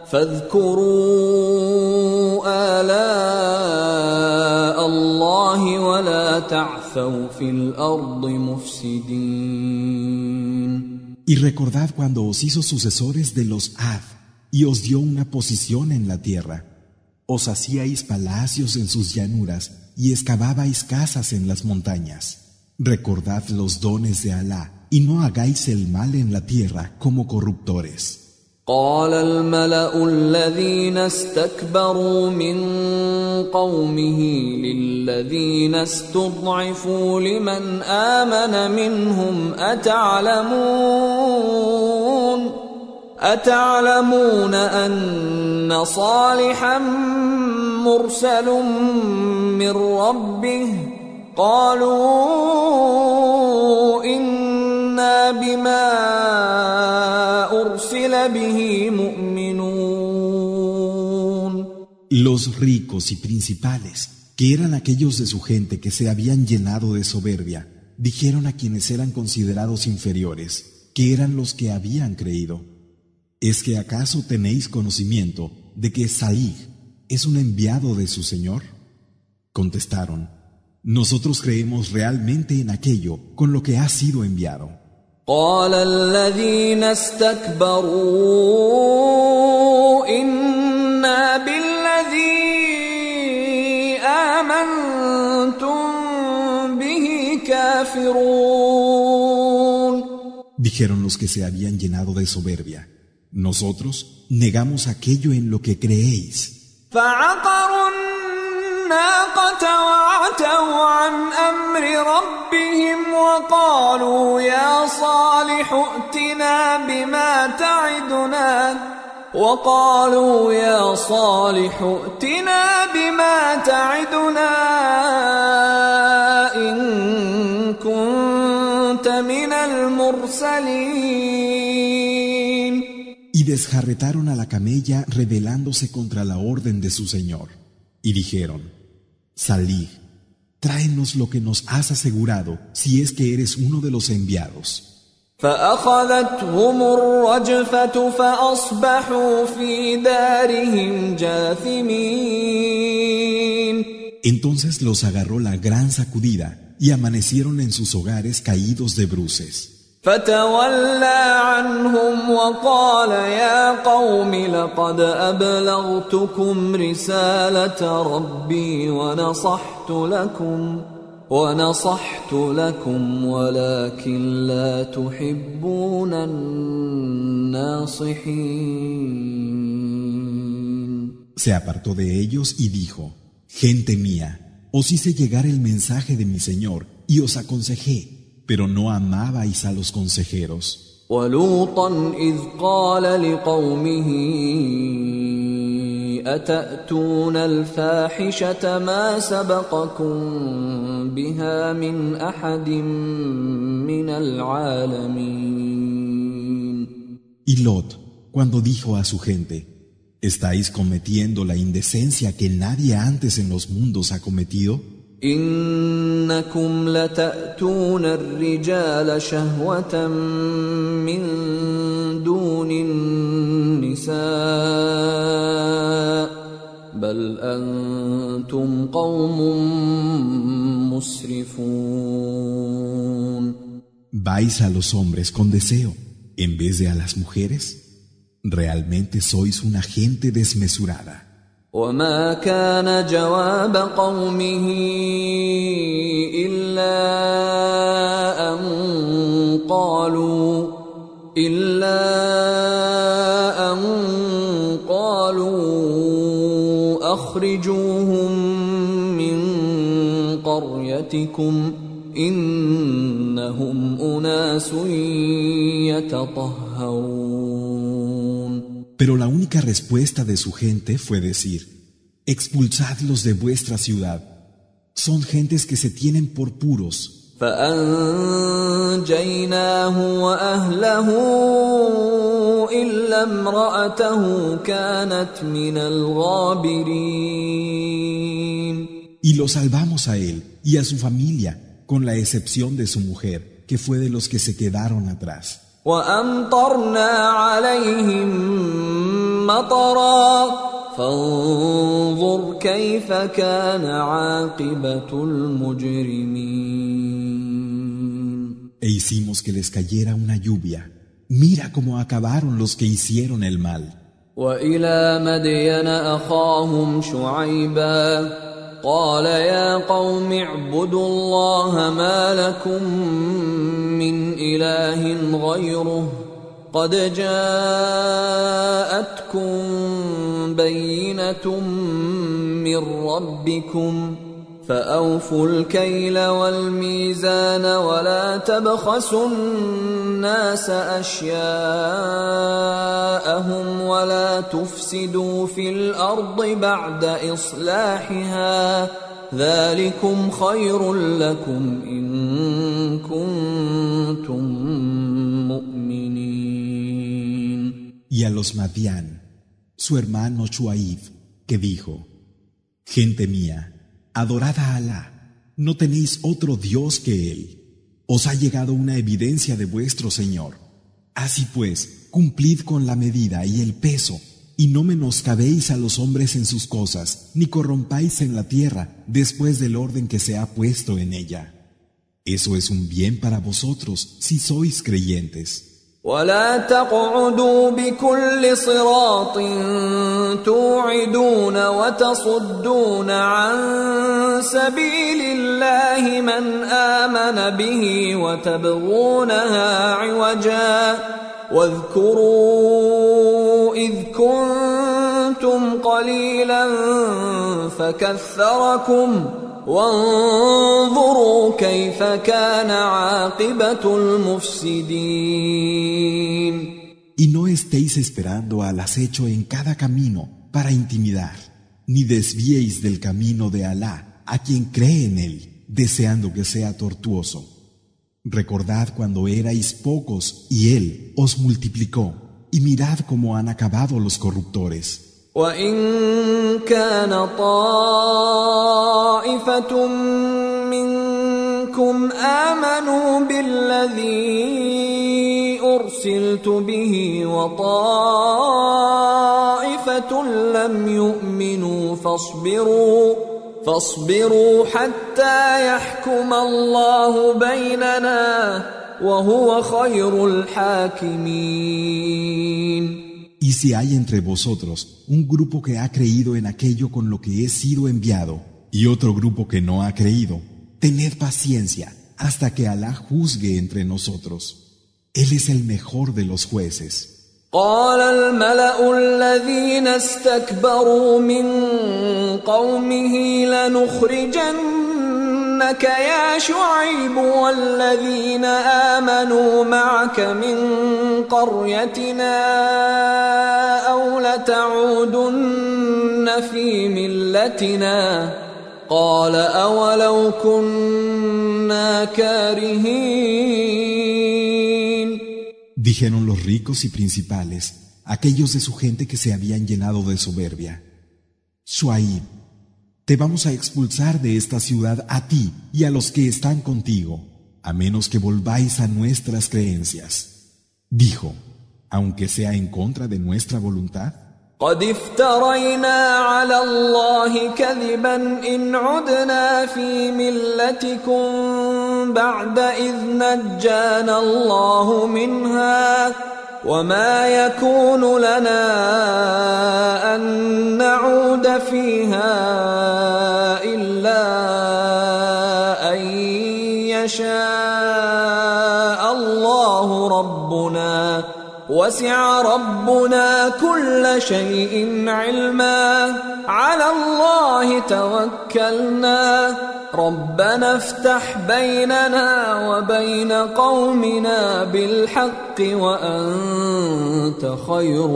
فاذكروا آلاء الله ولا تعثوا في الأرض مفسدين. Y recordad cuando os hizo sucesores de los Ad y os dio una posición en la tierra. Os hacíais palacios en sus llanuras y excavabais casas en las montañas. Recordad los dones de Alá y no hagáis el mal en la tierra como corruptores. قال الملأ الذين استكبروا من قومه للذين استضعفوا لمن آمن منهم أتعلمون أتعلمون أن صالحا مرسل من ربه قالوا إنا بما أرسل به مؤمنون. Los ricos y principales, que eran aquellos de su gente que se habían llenado de soberbia, dijeron a quienes eran considerados inferiores, que eran los que habían creído: ¿es que acaso tenéis conocimiento de que Salih es un enviado de su Señor? Contestaron: nosotros creemos realmente en aquello con lo que ha sido enviado. قال الذين استكبروا إنا بالذي آمنتم به كافرون. Dijeron los que se habían llenado de soberbia: nosotros negamos aquello en lo que creéis. فعقروا الناقة وعتوا عن أمر ربهم وقالوا يا صالح ائتنا بما تعدنا وقالوا يا صالح ائتنا بما تعدنا إن كنت من المرسلين. y desjarretaron a la camella rebelándose contra la orden de su Señor. Y dijeron: Salih, tráenos lo que nos has asegurado si es que eres uno de los enviados. فأخذتهم الرجفة فأصبحوا في دارهم جاثمين. Entonces los agarró la gran sacudida y amanecieron en sus hogares caídos de bruces. فتولى عنهم وقال يا قوم لقد أبلغتكم رسالة ربي ونصحت لكم ونصحت لكم ولكن لا تحبون الناصحين. Se apartó de ellos y dijo: Gente mía, os hice llegar el mensaje de mi Señor y os aconsejé, pero no amabais a los consejeros. وَلُوطًا إِذْ قَالَ لِقَوْمِهِ أَتَأْتُونَ الْفَاحِشَةَ مَا سَبَقَكُم بِهَا مِنْ أَحَدٍ مِنَ الْعَالَمِينَ. Y Lot, cuando dijo a su gente: ¿Estáis cometiendo la indecencia que nadie antes en los mundos ha cometido? إنكم لتأتون الرجال شهوة من دون النساء بل أنتم قوم مسرفون. ¿Vais a los hombres con deseo en vez de a las mujeres? Realmente sois una gente desmesurada. وما كان جواب قومه إلا أن قالوا إلا أن قالوا أخرجوهم من قريتكم إنهم أناس يتطهرون. Pero la única respuesta de su gente fue decir: expulsadlos de vuestra ciudad. Son gentes que se tienen por puros. فأنجيناه وأهله إلا امرأته كانت من الغابرين. Y lo salvamos a él y a su familia, con la excepción de su mujer, que fue de los que se quedaron atrás. وأمطرنا عليهم مطرا فانظر كيف كان عاقبة المجرمين. E hicimos que les cayera una lluvia. Mira cómo acabaron los que hicieron el mal. وإلى مدين أخاهم شعيبا قال يا قوم اعبدوا الله ما لكم من إله غيره قد جاءتكم بينة من ربكم فأوفوا الكيل والميزان ولا تبخسوا الناس أشياءهم ولا تفسدوا في الأرض بعد إصلاحها ذلكم خير لكم إن كنتم مؤمنين. Y a los Madián, su hermano Shuaib, que dijo: Gente mía, adorad a Alá, no tenéis otro Dios que Él. Os ha llegado una evidencia de vuestro Señor. Así pues, cumplid con la medida y el peso, y no menoscabéis a los hombres en sus cosas, ni corrompáis en la tierra después del orden que se ha puesto en ella. Eso es un bien para vosotros, si sois creyentes. ولا تقعدوا بكل صراط توعدون وتصدون عن سبيل الله من آمن به وتبغونها عوجا واذكروا إذ كنتم قليلا فكثركم وانظروا كيف كان عاقبة المفسدين. Y no estéis esperando al acecho en cada camino para intimidar, ni desviéis del camino de Alá a quien cree en él, deseando que sea tortuoso. Recordad cuando erais pocos y él os multiplicó, y mirad cómo han acabado los corruptores. وإن كان طائفة منكم آمنوا بالذي أرسلت به وطائفة لم يؤمنوا فاصبروا فاصبروا حتى يحكم الله بيننا وهو خير الحاكمين. Y si hay entre vosotros un grupo que ha creído en aquello con lo que he sido enviado, y otro grupo que no ha creído, tened paciencia hasta que Alá juzgue entre nosotros. Él es el mejor de los jueces. قال الملأ الذين استكبروا من قومه لنخرجنك يا شعيب والذين آمنوا معك من قريتنا أو لتعودن في ملتنا قال أولو كنا كارهين. Dijeron los ricos y principales, aquellos de su gente que se habían llenado de soberbia: Shuaib, te vamos a expulsar de esta ciudad a ti y a los que están contigo, a menos que volváis a nuestras creencias. Dijo: aunque sea en contra de nuestra voluntad. قد افترينا على الله كذبا إن عدنا في ملتكم بعد إذ نجانا الله منها وما يكون لنا أن نعود فيها إلا أن يشاء الله ربنا وسع ربنا كل شيء علما على الله توكلنا ربنا افتح بيننا وبين قومنا بالحق وأنت خير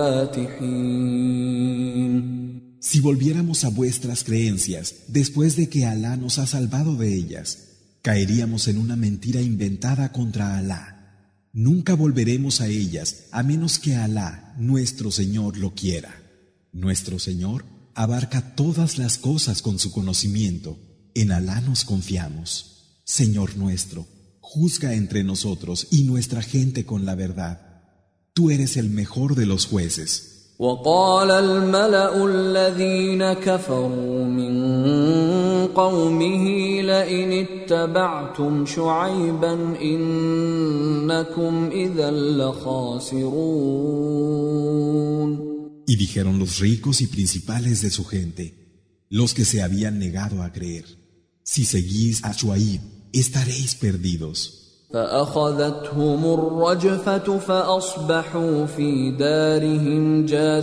الفاتحين. Si volviéramos a vuestras creencias después de que Alá nos ha salvado de ellas, caeríamos en una mentira inventada contra Alá. Nunca volveremos a ellas a menos que Alá, nuestro Señor, lo quiera. Nuestro Señor abarca todas las cosas con su conocimiento. En Alá nos confiamos. Señor nuestro, juzga entre nosotros y nuestra gente con la verdad. Tú eres el mejor de los jueces. وقال الملأ الذين كفروا من قومه لئن اتبعتم شعيبا إنكم إذا لخاسرون. Y dijeron los ricos y principales de su gente, los que se habían negado a creer: si seguís a Shuaib, estaréis perdidos. فأخذتهم الرجفة فأصبحوا في دارهم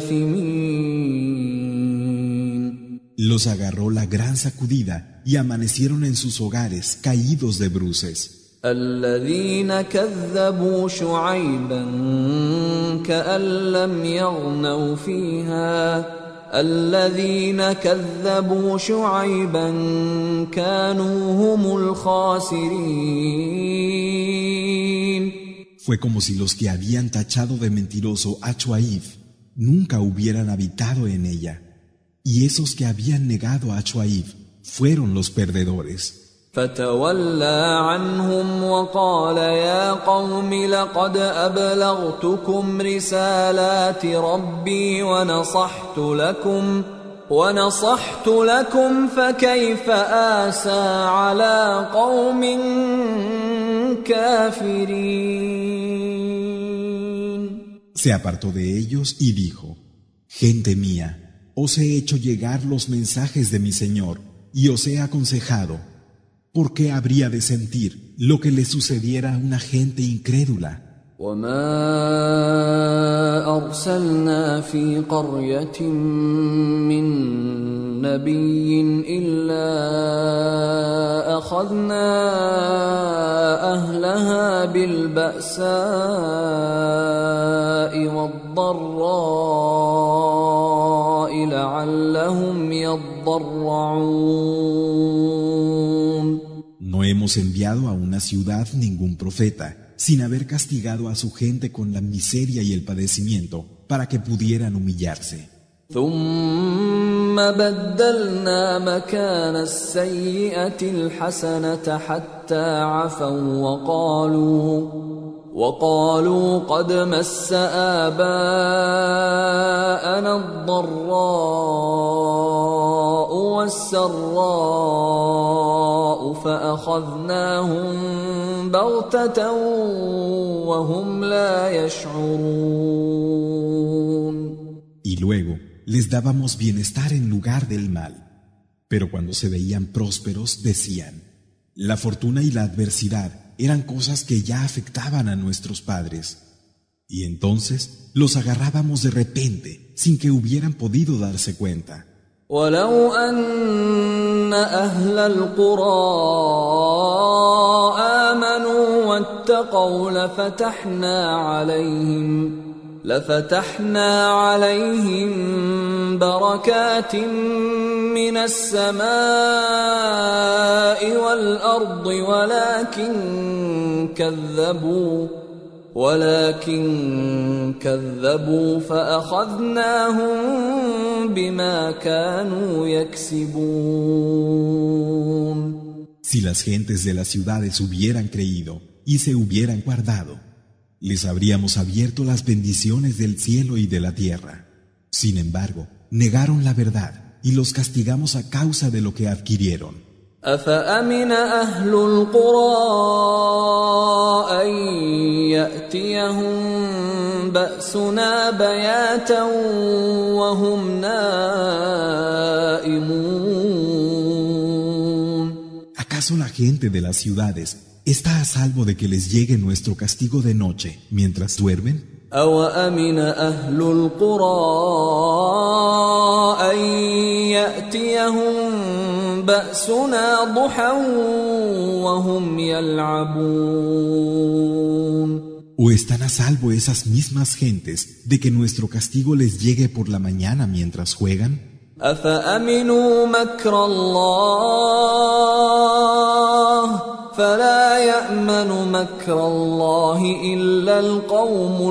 جاثمين. Los agarró la gran sacudida y amanecieron en sus hogares caídos de bruces. الذين كذبوا شعيبا كأن لم يغنوا فيها الذين كذبوا شعيبا كانوا هم الخاسرين. Fue como si los que habían tachado de mentiroso a Shuaib nunca hubieran habitado en ella, y esos que habían negado a Shuaib fueron los perdedores. فتولى عنهم وقال يا قوم لقد أبلغتكم رسالات ربي ونصحت لكم ونصحت لكم فكيف آسى على قوم كافرين. Se apartó de ellos y dijo: gente mía, os he hecho llegar los mensajes de mi Señor y os he aconsejado. ¿Por qué habría de sentir lo que le sucediera a una gente incrédula? وما أرسلنا في قرية من نبي إلا أخذنا أهلها بالبأساء والضراء لعلهم يضرعون. No hemos enviado a una ciudad ningún profeta, sin haber castigado a su gente con la miseria y el padecimiento para que pudieran humillarse. ثم بدلنا مكان السيئة الحسنة حتى عفوا وقالوا وقالوا قد مس آباءنا الضراء والسراء فأخذناهم بغتة وهم لا يشعرون. Y luego les dábamos bienestar en lugar del mal. Pero cuando se veían prósperos, decían: la fortuna y la adversidad eran cosas que ya afectaban a nuestros padres. Y entonces los agarrábamos de repente, sin que hubieran podido darse cuenta. ولو أن أهل القرى آمنوا واتقوا لفتحنا عليهم لفتحنا عليهم بركات من السماء والأرض ولكن كذبوا ولكن كذبوا فأخذناهم بما كانوا يكسبون. Si las gentes de las ciudades hubieran creído y se hubieran guardado, les habríamos abierto las bendiciones del cielo y de la tierra. Sin embargo, negaron la verdad y los castigamos a causa de lo que adquirieron. أفأمن أهل القرى أن يأتيهم بأسنا بياتا وهم نائمون. ¿Acaso la gente de las ciudades está a salvo de que les llegue nuestro castigo de noche mientras duermen? أوأمن أهل القرى أن يأتيهم بأسنا ضحى وهم يلعبون. ¿O están a salvo esas mismas gentes de que nuestro castigo les llegue por la mañana mientras juegan? أفأمنوا مكر الله فلا يأمن مكر الله إلا القوم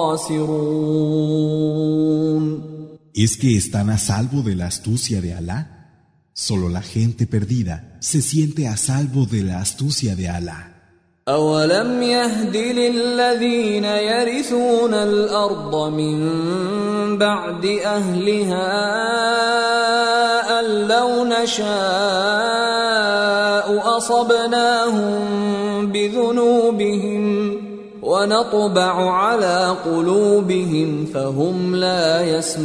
الخاسرون. ¿Es que están a salvo de la astucia de Alá? Solo la gente perdida se siente a salvo de la astucia de Alá. أولم يهد للذين يرثون الأرض من بعد أهلها أن لو نشاء أصبناهم بذنوبهم ونطبع على قلوبهم فهم لا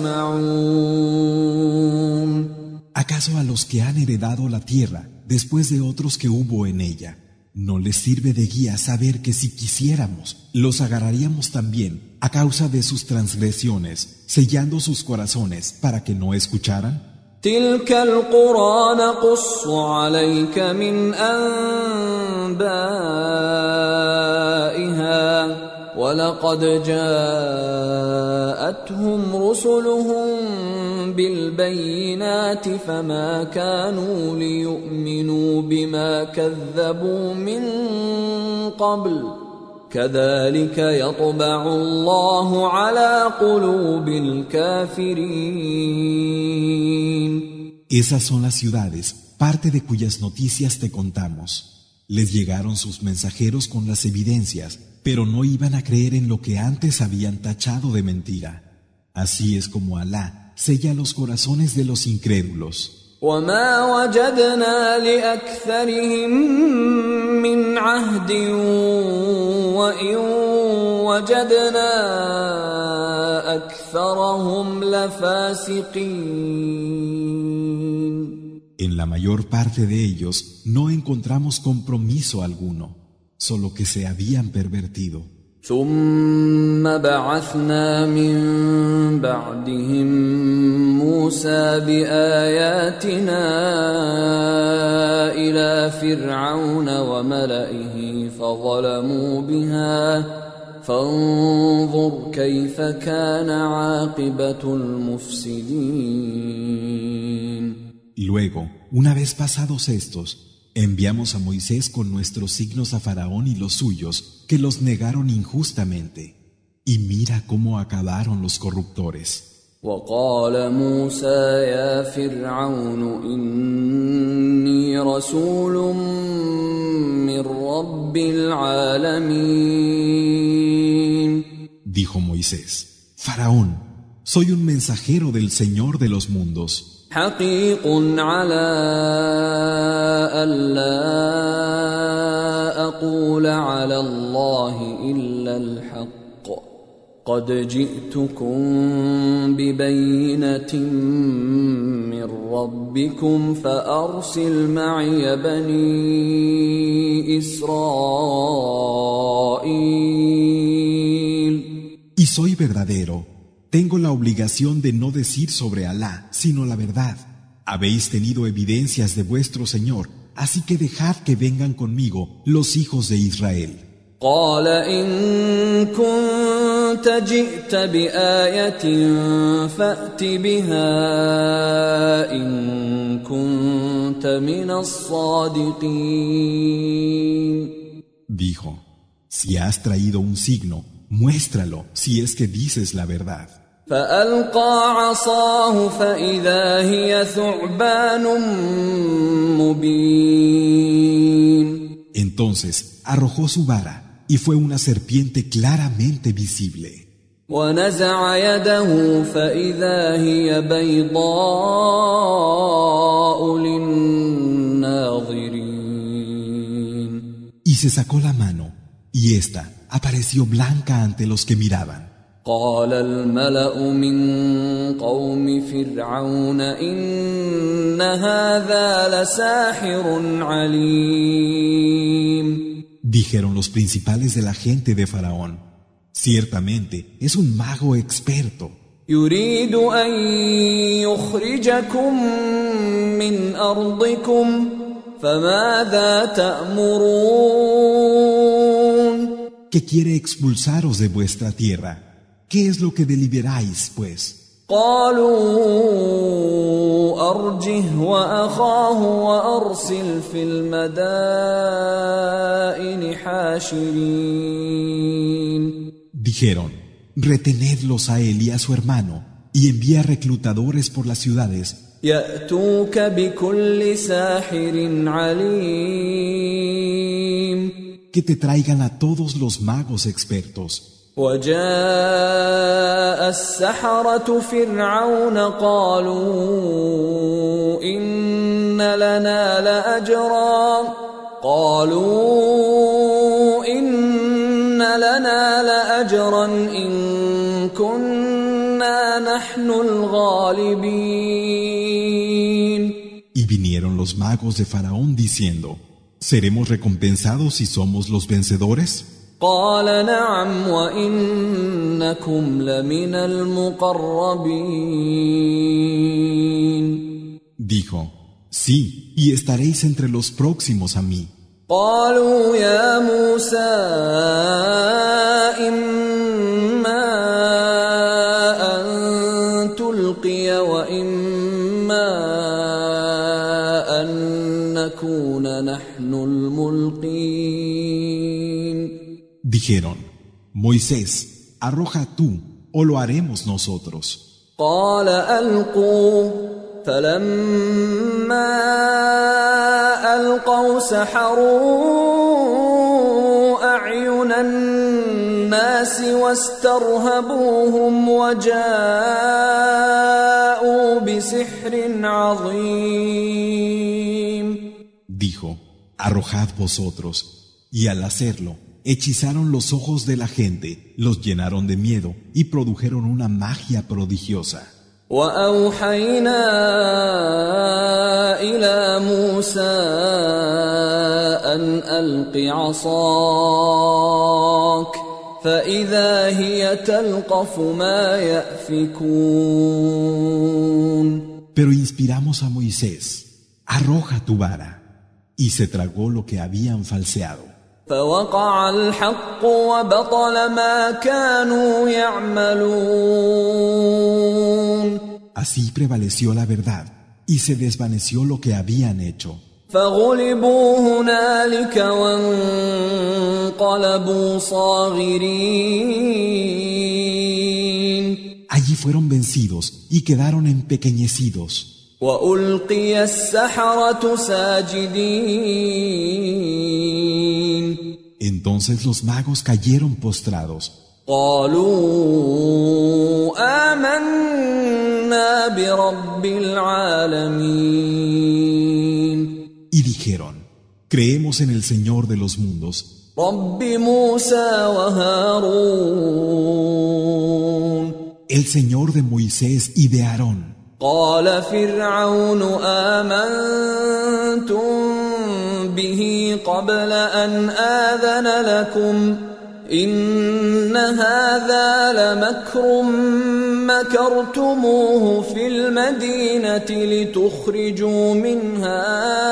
يسمعون. ¿Acaso a los que han heredado la tierra después de otros que hubo en ella no les sirve de guía saber que si quisiéramos, los agarraríamos también a causa de sus transgresiones, sellando sus corazones para que no escucharan? تلك القرى نقص عليك من أنبائها ولقد جاءتهم رسلهم بالبينات فما كانوا ليؤمنوا بما كذبوا من قبل كذلك يطبع الله على قلوب الكافرين. Esas son las ciudades, parte de cuyas noticias te contamos. Les llegaron sus mensajeros con las evidencias, pero no iban a creer en lo que antes habían tachado de mentira. Así es como Alá sella los corazones de los incrédulos. وما وجدنا لأكثرهم من عهد وإن وجدنا أكثرهم لفاسقين. En la mayor parte de ellos no encontramos compromiso alguno, solo que se habían pervertido. ثم بعثنا من بعدهم موسى بآياتنا إلى فرعون وملئه فظلموا بها فانظر كيف كان عاقبة المفسدين. Luego, una vez pasados estos, Enviamos a Moisés con nuestros signos a Faraón y los suyos, que los negaron injustamente. Y mira cómo acabaron los corruptores. وقال موسى يا فرعون إني رسول من رب العالمين. Dijo Moisés: Faraón, soy un mensajero del Señor de los mundos. حقيق على ألا أقول على الله إلا الحق قد جئتكم ببينة من ربكم فأرسل معي بني إسرائيل. Y soy verdadero. Tengo la obligación de no decir sobre Alá, sino la verdad. Habéis tenido evidencias de vuestro Señor, así que dejad que vengan conmigo los hijos de Israel. قال إن كنت جئت بآية فأت بها إن كنت من الصادقين. Dijo: Si has traído un signo, muéstralo si es que dices la verdad. فألقى عصاه فإذا هي ثعبان مبين. Entonces arrojó su vara y fue una serpiente claramente visible. ونزع يده فإذا هي بيضاء للناظرين. Y se sacó la mano, y ésta apareció blanca ante los que miraban. قال الملأ من قوم فرعون إن هذا لساحر عليم. Dijeron los principales de la gente de Faraón: Ciertamente es un mago experto. يريد أن يخرجكم من أرضكم فماذا تأمرون. Que quiere expulsaros de vuestra tierra. ¿Qué es lo que deliberáis, pues? قالوا أرجه وأخاه وأرسل في المدائن حاشرين. Dijeron: Retenedlos a él y a su hermano, y envía reclutadores por las ciudades. يأتوك بكل ساحر عليم. Que te traigan a todos los magos expertos. وجاء السحرة فرعون قالوا إن لنا لأجرا قالوا إن لنا لأجرا إن كنا نحن الغالبين. Y vinieron los magos de Faraón diciendo: ¿Seremos recompensados si somos los vencedores? قال نعم وإنكم لمن المقربين. Dijo: Sí, y estaréis entre los próximos a mí. قالوا يا موسى إما أن تلقي وإما أن نكون نحن الملقين. Dijeron: Moisés, arroja tú, o lo haremos nosotros. قال ألقوا فلما ألقوا سحروا أعين الناس واسترهبوهم وجاءوا بسحر عظيم. Dijo: Arrojad vosotros, y al hacerlo hechizaron los ojos de la gente, los llenaron de miedo y produjeron una magia prodigiosa. وأوحينا إلى موسى أن ألق عصاك فإذا هي تلقف ما يأفكون. Pero inspiramos a Moisés: arroja tu vara, y se tragó lo que habían falseado. فوقع الحق وبطل ما كانوا يعملون. Así prevaleció la verdad y se desvaneció lo que habían hecho. فغلبوا هنالك وانقلبوا صاغرين. Allí fueron vencidos y quedaron empequeñecidos. وألقي السحرة ساجدين. Entonces los magos cayeron postrados. قالوا آمنا برب العالمين. Y dijeron, creemos en el Señor de los mundos, رب موسى وهارون. el Señor de Moisés y de Aarón. قال فرعون آمنتم به قبل أن آذن لكم إن هذا لمكر مكرتموه في المدينة لتخرجوا منها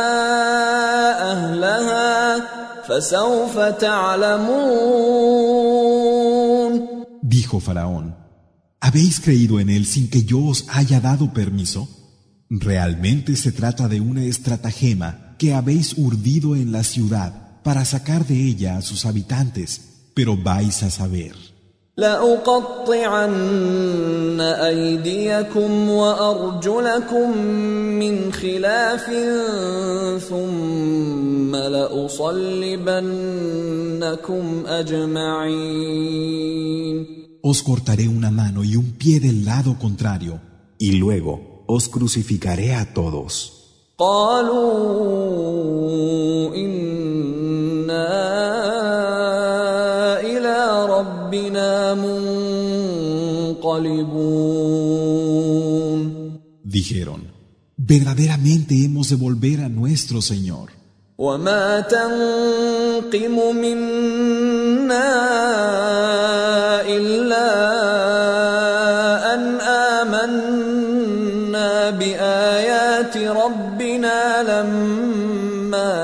أهلها فسوف تعلمون. Dijo Faraón, ¿habéis creído en él sin que yo os haya dado permiso? Realmente se trata de una estratagema que habéis urdido en la ciudad para sacar de ella a sus habitantes, pero vais a saber. لأقطعن أيديكم وأرجلكم من خلاف ثم لأصلبنكم أجمعين. Os cortaré una mano y un pie del lado contrario, y luego os crucificaré a todos. قالوا إنا إلى ربنا منقلبون. Dijeron, verdaderamente hemos de volver a nuestro Señor. وما تنقم منا إلا أن آمنا بآيات ربنا لما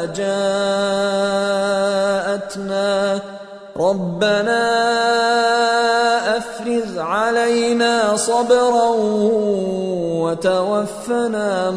جاءتنا ربنا أفرغ علينا صبرا وتوفنا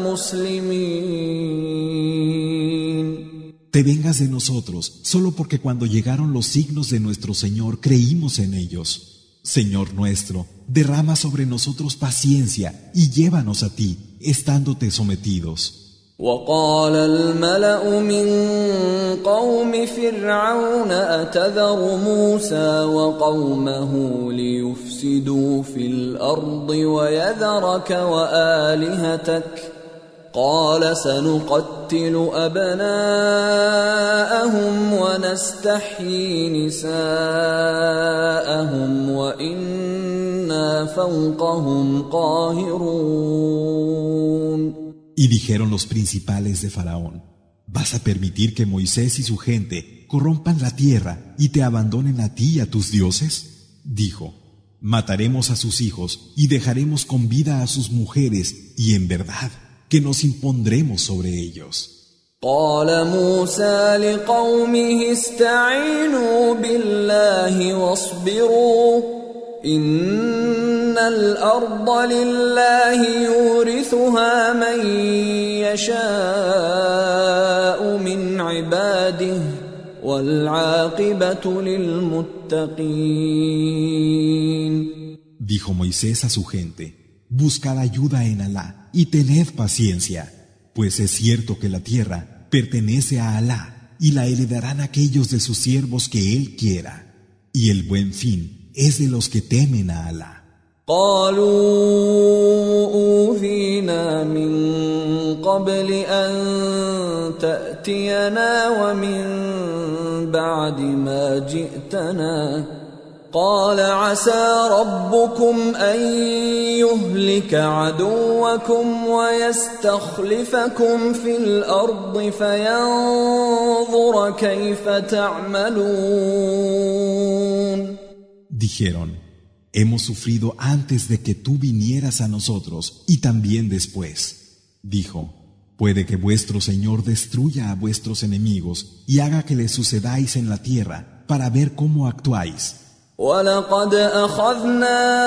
مسلمين. Te vengas de nosotros, solo porque cuando llegaron los signos de nuestro Señor creímos en ellos. Señor nuestro, derrama sobre nosotros paciencia y llévanos a ti, estándote sometidos. وقال الملأ من قوم فرعون أتذر موسى وقومه ليفسدوا في الأرض ويذرك وآلهتك قال سنقتل أبناءهم ونستحيي نساءهم وإنا فوقهم قاهرون. Y dijeron los principales de Faraón, ¿vas a permitir que Moisés y su gente corrompan la tierra y te abandonen a ti y a tus dioses? Dijo, mataremos a sus hijos y dejaremos con vida a sus mujeres y en verdad que nos impondremos sobre ellos. قال موسى لقومه استعينوا بالله واصبروا إن الأرض لله يورثها من يشاء من عباده والعاقبة للمتقين. Dijo Moisés a su gente, buscad ayuda en Alá y tened paciencia, pues es cierto que la tierra pertenece a Alá y la heredarán aquellos de sus siervos que Él quiera, y el buen fin es de los que temen a Alá. قالوا أوذينا من قبل أن تأتينا ومن بعد ما جئتنا قال عسى ربكم أن يهلك عدوكم ويستخلفكم في الأرض فينظر كيف تعملون. Dijeron, hemos sufrido antes de que tú vinieras a nosotros y también después. Dijo, puede que vuestro Señor destruya a vuestros enemigos y haga que les sucedáis en la tierra para ver cómo actuáis. وَلَقَدْ أَخَذْنَا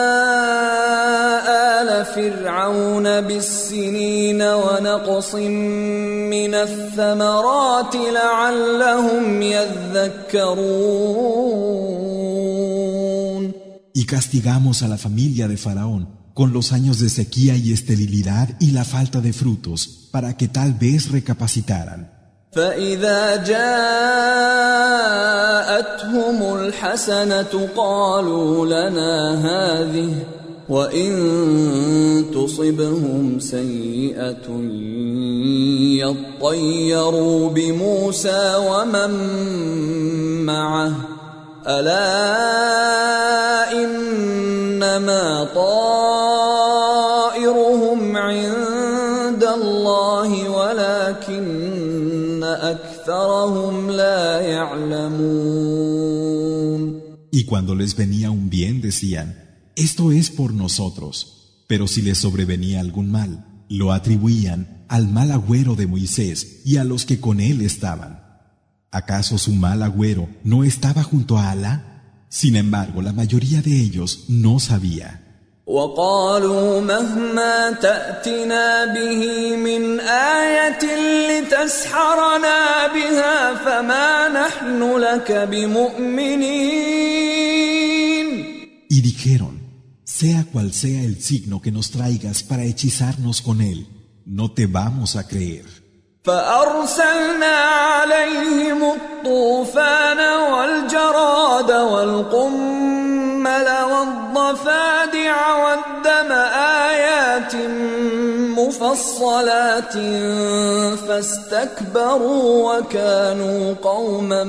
آلَ فِرْعَوْنَ بِالسِّنِينَ وَنَقْصٍ من الثمرات لعلهم يذكرون. Y castigamos a la familia de Faraón con los años de sequía y esterilidad y la falta de frutos, para que tal vez recapacitaran. فإذا جاءتهم الحسنة قالوا لنا هذه وإن تصبهم سيئة يطيروا بموسى ومن معه ألا إنما طائرهم عند الله ولكن أكثرهم لا يعلمون. Y cuando les venía un bien decían: esto es por nosotros, pero si les sobrevenía algún mal, lo atribuían al mal agüero de Moisés y a los que con él estaban. ¿Acaso su mal agüero no estaba junto a Alá? Sin embargo, la mayoría de ellos no sabía. وقالوا مهما تأتنا به من آية لتسحرنا بها فما نحن لك بمؤمنين. Y dijeron: sea cual sea el signo que nos traigas para hechizarnos con él, no te vamos a creer. فأرسلنا عليهم الطوفان والجراد والقمل والضفادع والدم آيات مفصلات فاستكبروا وكانوا قوما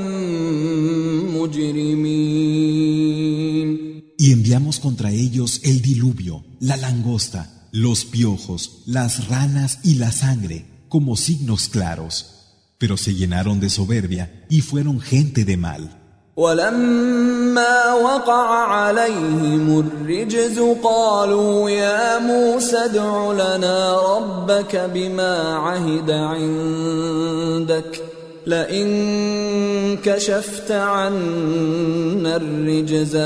مجرمين. Y enviamos contra ellos el diluvio, la langosta, los piojos, las ranas y la sangre, como signos claros, pero se llenaron de soberbia y fueron gente de mal. ولما وقع عليهم الرجز قالوا يا موسى ادع لنا ربك بما عهد عندك لئن كشفت عنا الرجز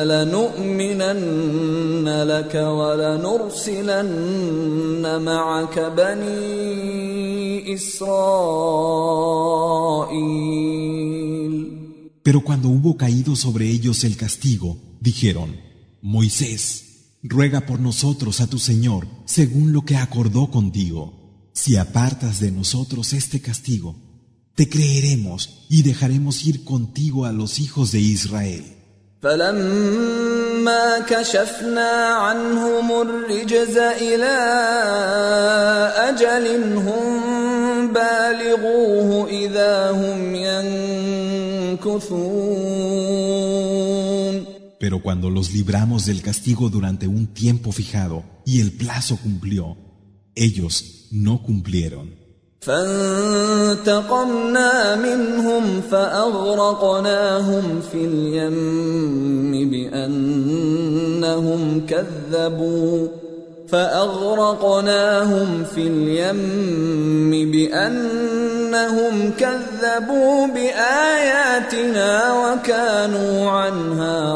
لنؤمنن لك ولنرسلن معك بني إسرائيل. Pero cuando hubo caído sobre ellos el castigo, dijeron: Moisés, ruega por nosotros a tu Señor según lo que acordó contigo. Si apartas de nosotros este castigo, te creeremos y dejaremos ir contigo a los hijos de Israel. فلما كشفنا عنهم الرجز إلى أجل هم بالغوه إذا هم ينكثون. Pero cuando los libramos del castigo durante un tiempo fijado y el plazo cumplió, ellos no cumplieron. فانتقمنا منهم فأغرقناهم في اليم بأنهم كذبوا فأغرقناهم في اليم بأنهم كذبوا بآياتنا وكانوا عنها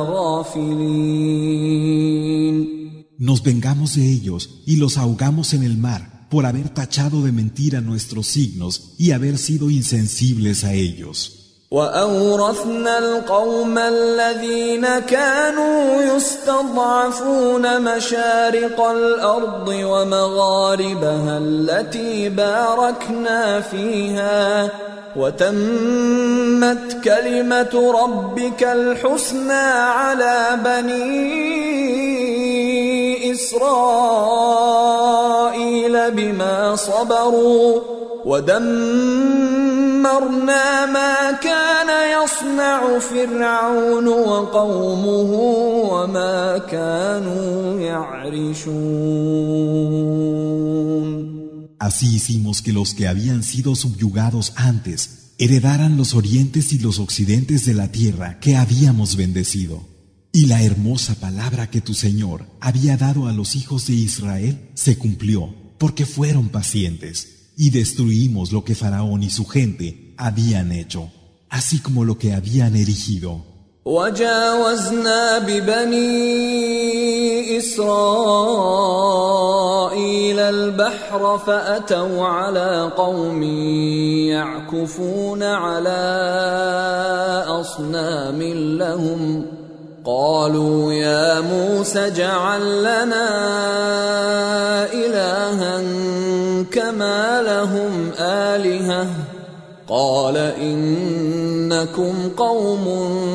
غافلين. Nos vengamos de ellos y los ahogamos en el mar por haber tachado de mentira nuestros signos y haber sido insensibles a ellos. وأورثنا القوم الذين كانوا يستضعفون مشارق الأرض ومغاربها التي باركنا فيها وتمت كلمة ربك الحسنى على بني إسرائيل بما صبروا ودمرنا ما كان يصنع فرعون وقومه وما كانوا يعرشون. Así hicimos que los que habían sido subyugados antes heredaran los orientes y los occidentes de la tierra que habíamos bendecido. Y la hermosa palabra que tu Señor había dado a los hijos de Israel se cumplió, porque fueron pacientes, y destruimos lo que Faraón y su gente habían hecho, así como lo que habían erigido. وجاوزنا ببني إسرائيل البحر فأتوا على قوم يعكفون على أصنام لهم قالوا يا موسى اجعل لنا إلها كما لهم آلهة قال إنكم قوم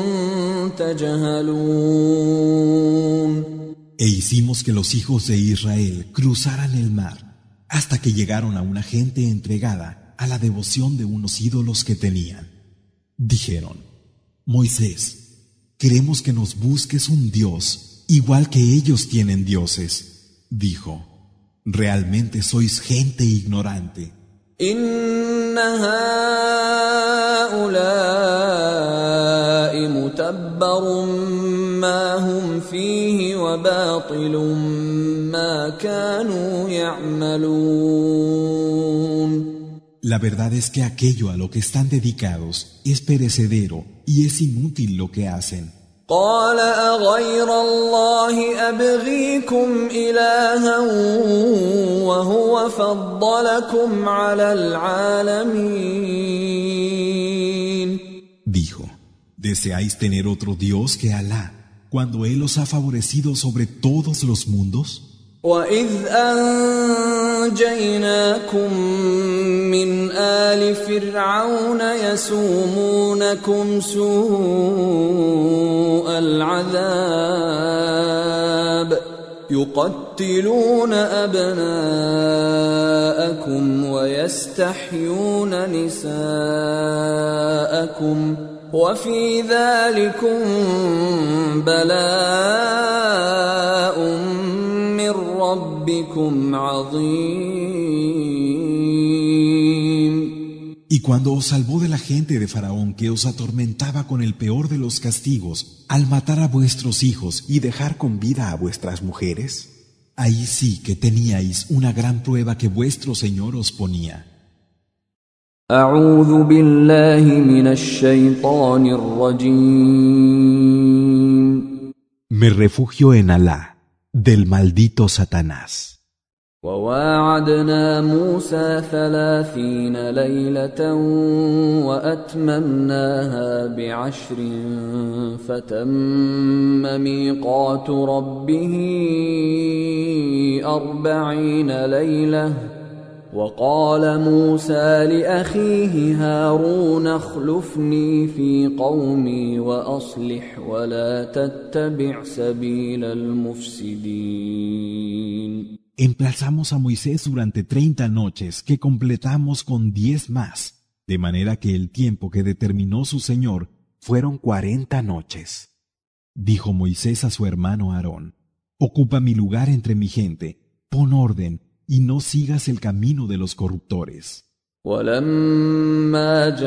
تجهلون. E hicimos que los hijos de Israel cruzaran el mar hasta que llegaron a una gente entregada a la devoción de unos ídolos que tenían. Dijeron: Moisés, queremos que nos busques un Dios igual que ellos tienen dioses. Dijo: realmente sois gente ignorante. إن هؤلاء متبر ما هم فيه وباطل ما كانوا يعملون. La verdad es que aquello a lo que están dedicados es perecedero y es inútil lo que hacen. قال أغير الله أبغيكم إلها وهو فضلكم على العالمين. Dijo: ¿deseáis tener otro Dios que Alá cuando Él os ha favorecido sobre todos los mundos? وَإِذْ أَنْجَيْنَاكُمْ مِنْ آلِ فِرْعَوْنَ يَسُومُونَكُمْ سُوءَ الْعَذَابِ يُقَتِّلُونَ أَبْنَاءَكُمْ وَيَسْتَحْيُونَ نِسَاءَكُمْ وَفِي ذَلِكُمْ بَلَاءٌ من ربكم عظيم. Y cuando os salvó de la gente de Faraón que os atormentaba con el peor de los castigos, al matar a vuestros hijos y dejar con vida a vuestras mujeres, ahí sí que teníais una gran prueba que vuestro Señor os ponía. أعوذ بالله من الشيطان الرجيم. Me refugio en Alá del maldito Satanás. وواعدنا موسى ثلاثين ليلة وأتممناها بعشر فتم ميقات ربه أربعين ليلة وقال موسى لأخيه هارون اخلفني في قومي وأصلح ولا تتبع سبيل المفسدين. Emplazamos a Moisés durante treinta noches que completamos con diez más, de manera que el tiempo que determinó su Señor fueron cuarenta noches. Dijo Moisés a su hermano Aarón: ocupa mi lugar entre mi gente, pon orden y no sigas el camino de los corruptores. ولما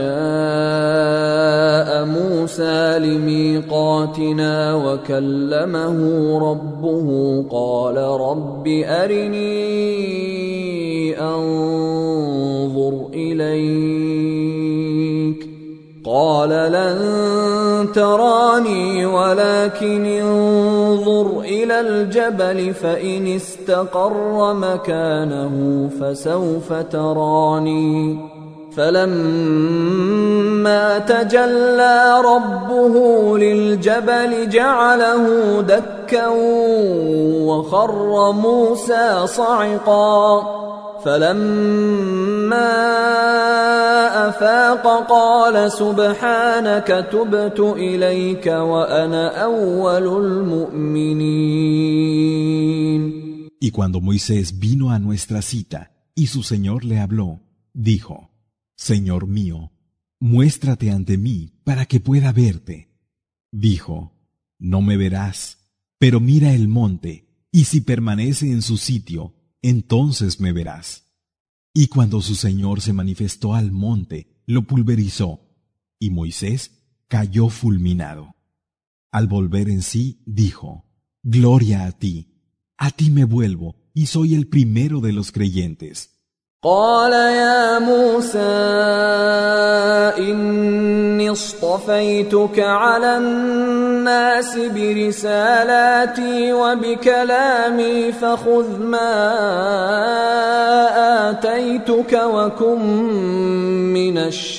جاء موسى لميقاتنا وكلمه ربه قال رب أرني أنظر إليك قال لن تراني ولكن انظر إلى الجبل فإن استقر مكانه فسوف تراني فلما تجلى ربه للجبل جعله دكا وخر موسى صعقا فلما أفاق قال سبحانك تبت إليك وأنا أول المؤمنين. Y cuando Moisés vino a nuestra cita y su Señor le habló, dijo: Señor mío, muéstrate ante mí para que pueda verte. Dijo: no me verás, pero mira el monte, y si permanece en su sitio, entonces me verás. Y cuando su Señor se manifestó al monte, lo pulverizó, y Moisés cayó fulminado. Al volver en sí, dijo: Gloria a ti, a ti me vuelvo, y soy el primero de los creyentes. قال يا موسى إني اصطفيتك على الناس برسالاتي وبكلامي فخذ ما آتيتك وكن من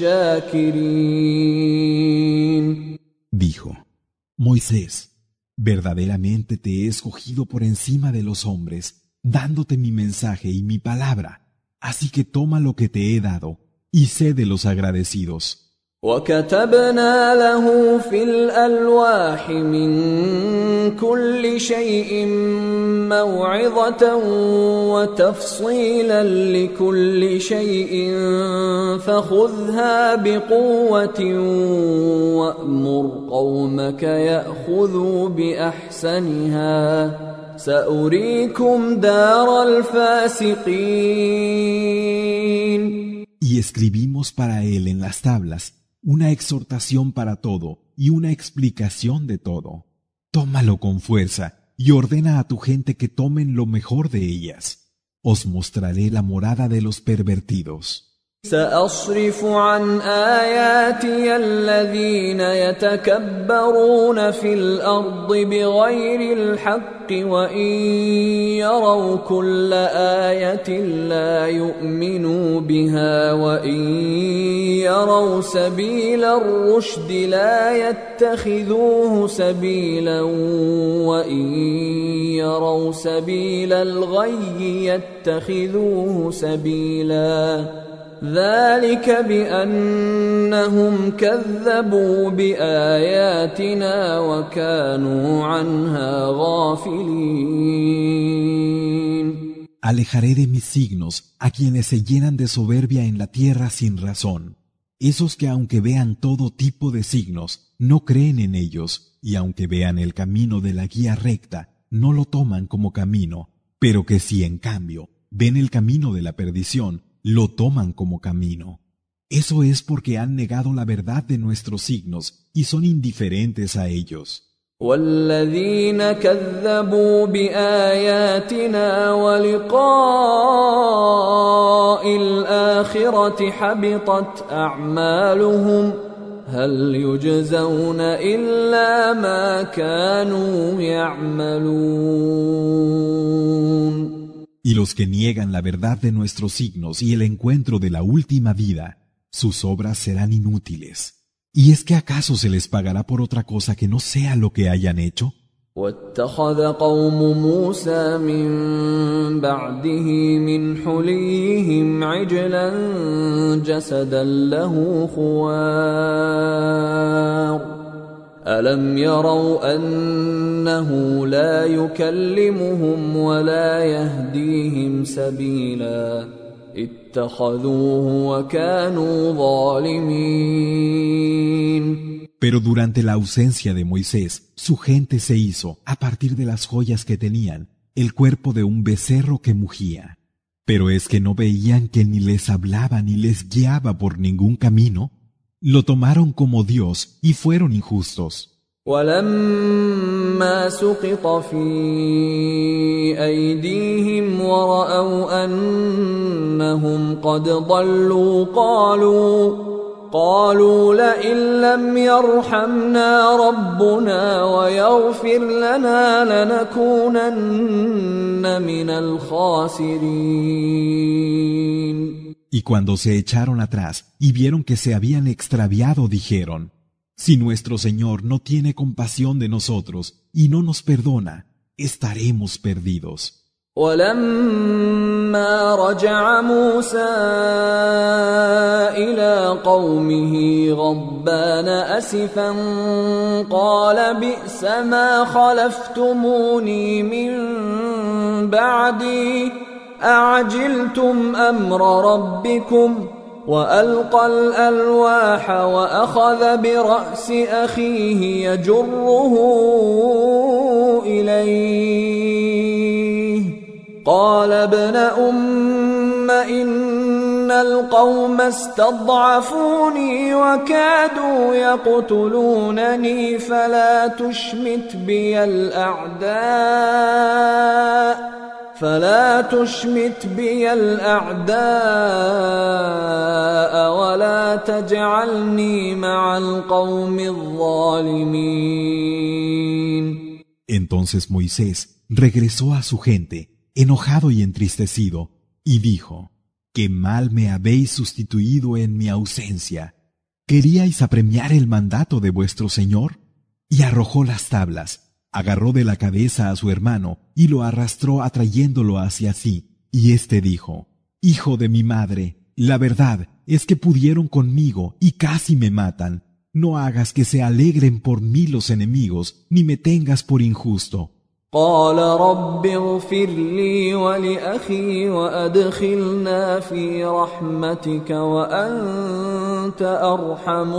الشاكرين. Dijo: Moisés, verdaderamente te he escogido por encima de los hombres, dándote mi mensaje y mi palabra. Así que toma lo que te he dado y sé de los agradecidos. وكتبنا له في الألواح من كل شيء موعظة وتفصيلا لكل شيء فخذها بقوة وأمر قومك يأخذوا بأحسنها سأريكم دار الفاسقين. Y escribimos para él en las tablas una exhortación para todo y una explicación de todo. Tómalo con fuerza y ordena a tu gente que tomen lo mejor de ellas. Os mostraré la morada de los pervertidos. سأصرف عن آياتي الذين يتكبرون في الأرض بغير الحق وإن يروا كل آية لا يؤمنوا بها وإن يروا سبيل الرشد لا يتخذوه سبيلا وإن يروا سبيل الغي يتخذوه سبيلا ذلك بأنهم كذبوا بآياتنا وكانوا عنها غافلين. Alejaré de mis signos a quienes se llenan de soberbia en la tierra sin razón, esos que aunque vean todo tipo de signos, no creen en ellos, y aunque vean el camino de la guía recta, no lo toman como camino, pero que si en cambio ven el camino de la perdición, lo toman como camino. Eso es porque han negado la verdad de nuestros signos y son indiferentes a ellos. والذين كذبوا بآياتنا ولقاء الآخرة حبطت أعمالهم هل يجزون إلا ما كانوا يعملون. Y los que niegan la verdad de nuestros signos y el encuentro de la última vida, sus obras serán inútiles. ¿Y es que acaso se les pagará por otra cosa que no sea lo que hayan hecho? واتخذ قوم موسى من بعده من حليهم عجلا جسدا له خوار ألم يروا أنه لا يكلمهم ولا يهديهم سبيلا اتخذوه وكانوا ظالمين. Pero durante la ausencia de Moisés, su gente se hizo, a partir de las joyas que tenían, el cuerpo de un becerro que mugía. Pero es que no veían que ni les hablaba ni les guiaba por ningún camino. Lo tomaron como Dios y fueron injustos. ولما سقط في أيديهم ورأوا أنهم قد ضلوا قالوا قالوا لئن لم يرحمنا ربنا ويغفر لنا لنكونن من الخاسرين. Y cuando se echaron atrás y vieron que se habían extraviado, dijeron: Si nuestro Señor no tiene compasión de nosotros y no nos perdona, estaremos perdidos. ولما رجع موسى إلى قومه غضبان أسفا قال بئس ما خلفتموني من بعدي أعجلتم أمر ربكم وألقى الألواح وأخذ برأس أخيه يجره إليه قال ابن أم إن القوم استضعفوني وكادوا يقتلونني فلا تشمت بي الأعداء فلا تشمت بي الأعداء ولا تجعلني مع القوم الظالمين. Entonces Moisés regresó a su gente, enojado y entristecido, y dijo: «Qué mal me habéis sustituido en mi ausencia. ¿Queríais apremiar el mandato de vuestro Señor?». Y arrojó las tablas, agarró de la cabeza a su hermano y lo arrastró atrayéndolo hacia sí. Y éste dijo: «Hijo de mi madre, la verdad es que pudieron conmigo y casi me matan. No hagas que se alegren por mí los enemigos, ni me tengas por injusto». قال رب اغفر لي ولأخي وأدخلنا في رحمتك وأنت أرحم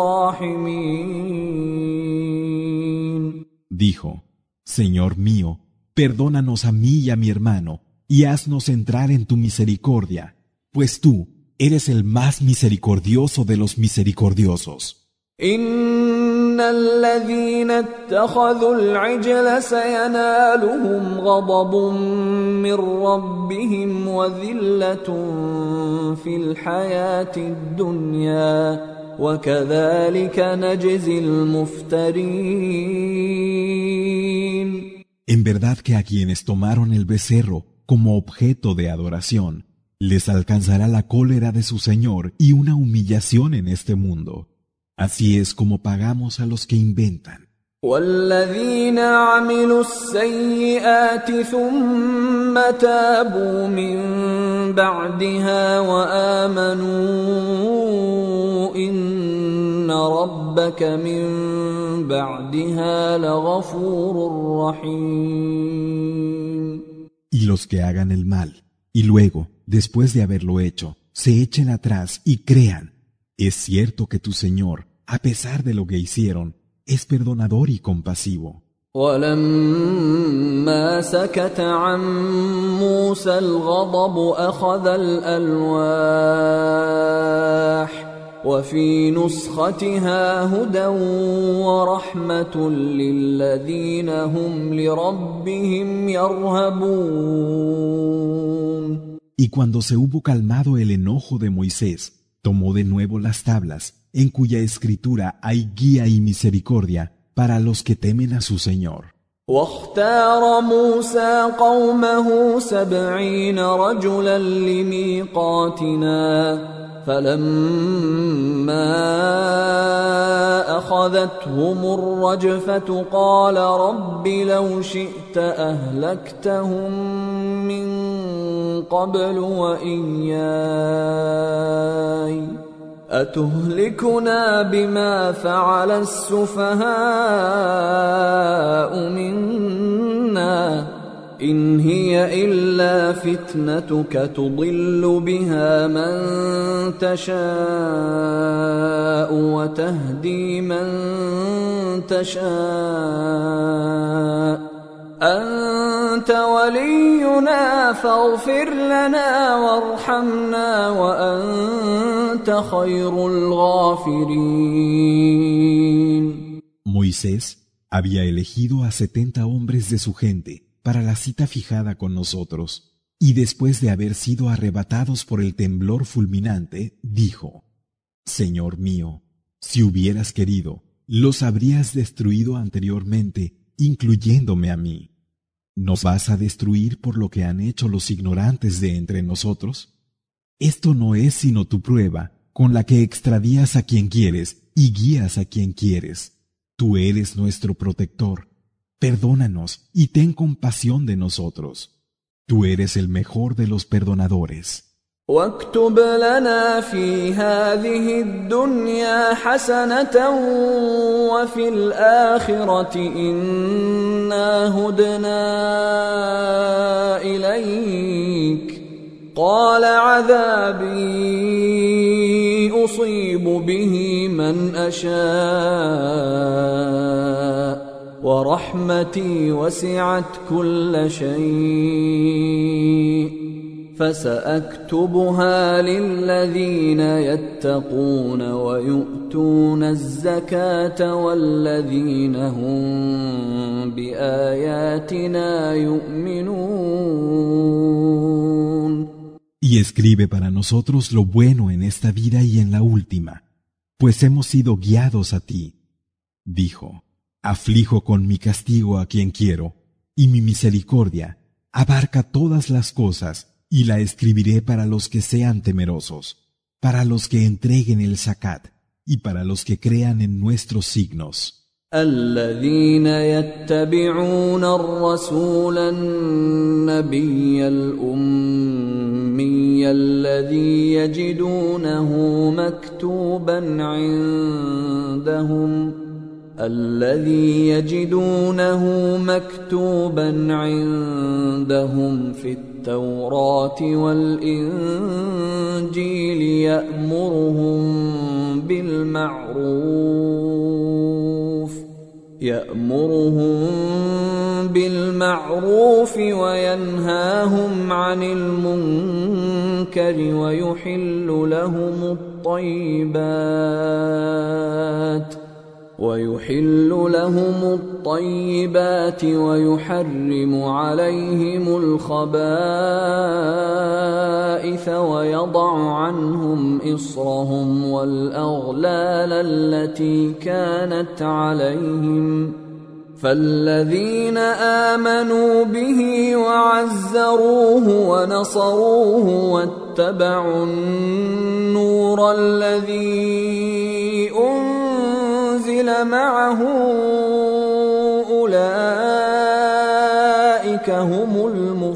الراحمين. Dijo: «Señor mío, perdónanos a mí y a mi hermano, y haznos entrar en tu misericordia, pues tú eres el más misericordioso de los misericordiosos». إن الذين اتخذوا العجل سينالهم غضب من ربهم وذلة في الحياة الدنيا وكذلك نجزي المفترين. En verdad que a quienes tomaron el becerro como objeto de adoración, les alcanzará la cólera de su Señor y una humillación en este mundo. Así es como pagamos a los que inventan. والذين عملوا السيئات ثم تابوا من بعدها وآمنوا إن ربك من بعدها لغفور رحيم. Y los que hagan el mal, y luego, después de haberlo hecho, se echen atrás y crean: es cierto que tu Señor, a pesar de lo que hicieron, es perdonador y compasivo. ولما سكت عن موسى الغضب أخذ الألواح وفي نسختها هدى ورحمة للذين هم لربهم يرهبون. Y cuando se hubo calmado el enojo de Moisés, tomó de nuevo las tablas, en cuya escritura hay guía y misericordia para los que temen a su Señor. واختار موسى قومه سبعين رجلا لميقاتنا فلما أخذتهم الرجفة قال رب لو شئت أهلكتهم من قبل وإياي أتهلكنا بما فعل السفهاء منا إن هي إلا فتنتك تضل بها من تشاء وتهدي من تشاء أنت ولينا فاغفر لنا وارحمنا وأنت خير الغافرين. Moisés había elegido a setenta hombres de su gente para la cita fijada con nosotros, y después de haber sido arrebatados por el temblor fulminante, dijo: Señor mío, si hubieras querido, los habrías destruido anteriormente, incluyéndome a mí. ¿Nos vas a destruir por lo que han hecho los ignorantes de entre nosotros? Esto no es sino tu prueba, con la que extravías a quien quieres y guías a quien quieres. Tú eres nuestro protector. Perdónanos y ten compasión de nosotros. Tú eres el mejor de los perdonadores. واكتب لنا في هذه الدنيا حسنة وفي الآخرة إنا هدنا إليك قال عذابي أصيب به من أشاء ورحمتي وسعت كل شيء فسأكتبها للذين يتقون ويؤتون الزكاة والذين هم بآياتنا يؤمنون. escribe para nosotros lo bueno en esta vida y en la última, pues hemos sido guiados a ti. Dijo: aflijo con mi castigo a quien quiero, y mi misericordia abarca todas las cosas, y la escribiré para los que sean temerosos, para los que entreguen el zakat, y para los que crean en nuestros signos. الذين يتبعون الرسول النبي الأمي الذي يجدونه مكتوبا عندهم الذي يجدونه مكتوبا عندهم في التوراة والإنجيل يأمرهم بالمعروف يأمرهم بالمعروف وينهاهم عن المنكر ويحل لهم الطيبات ويحل لهم الطيبات ويحرم عليهم الخبائث ويضع عنهم إصرهم والأغلال التي كانت عليهم فالذين آمنوا به وعزروه ونصروه واتبعوا النور الذي أنزل معه أولئك هم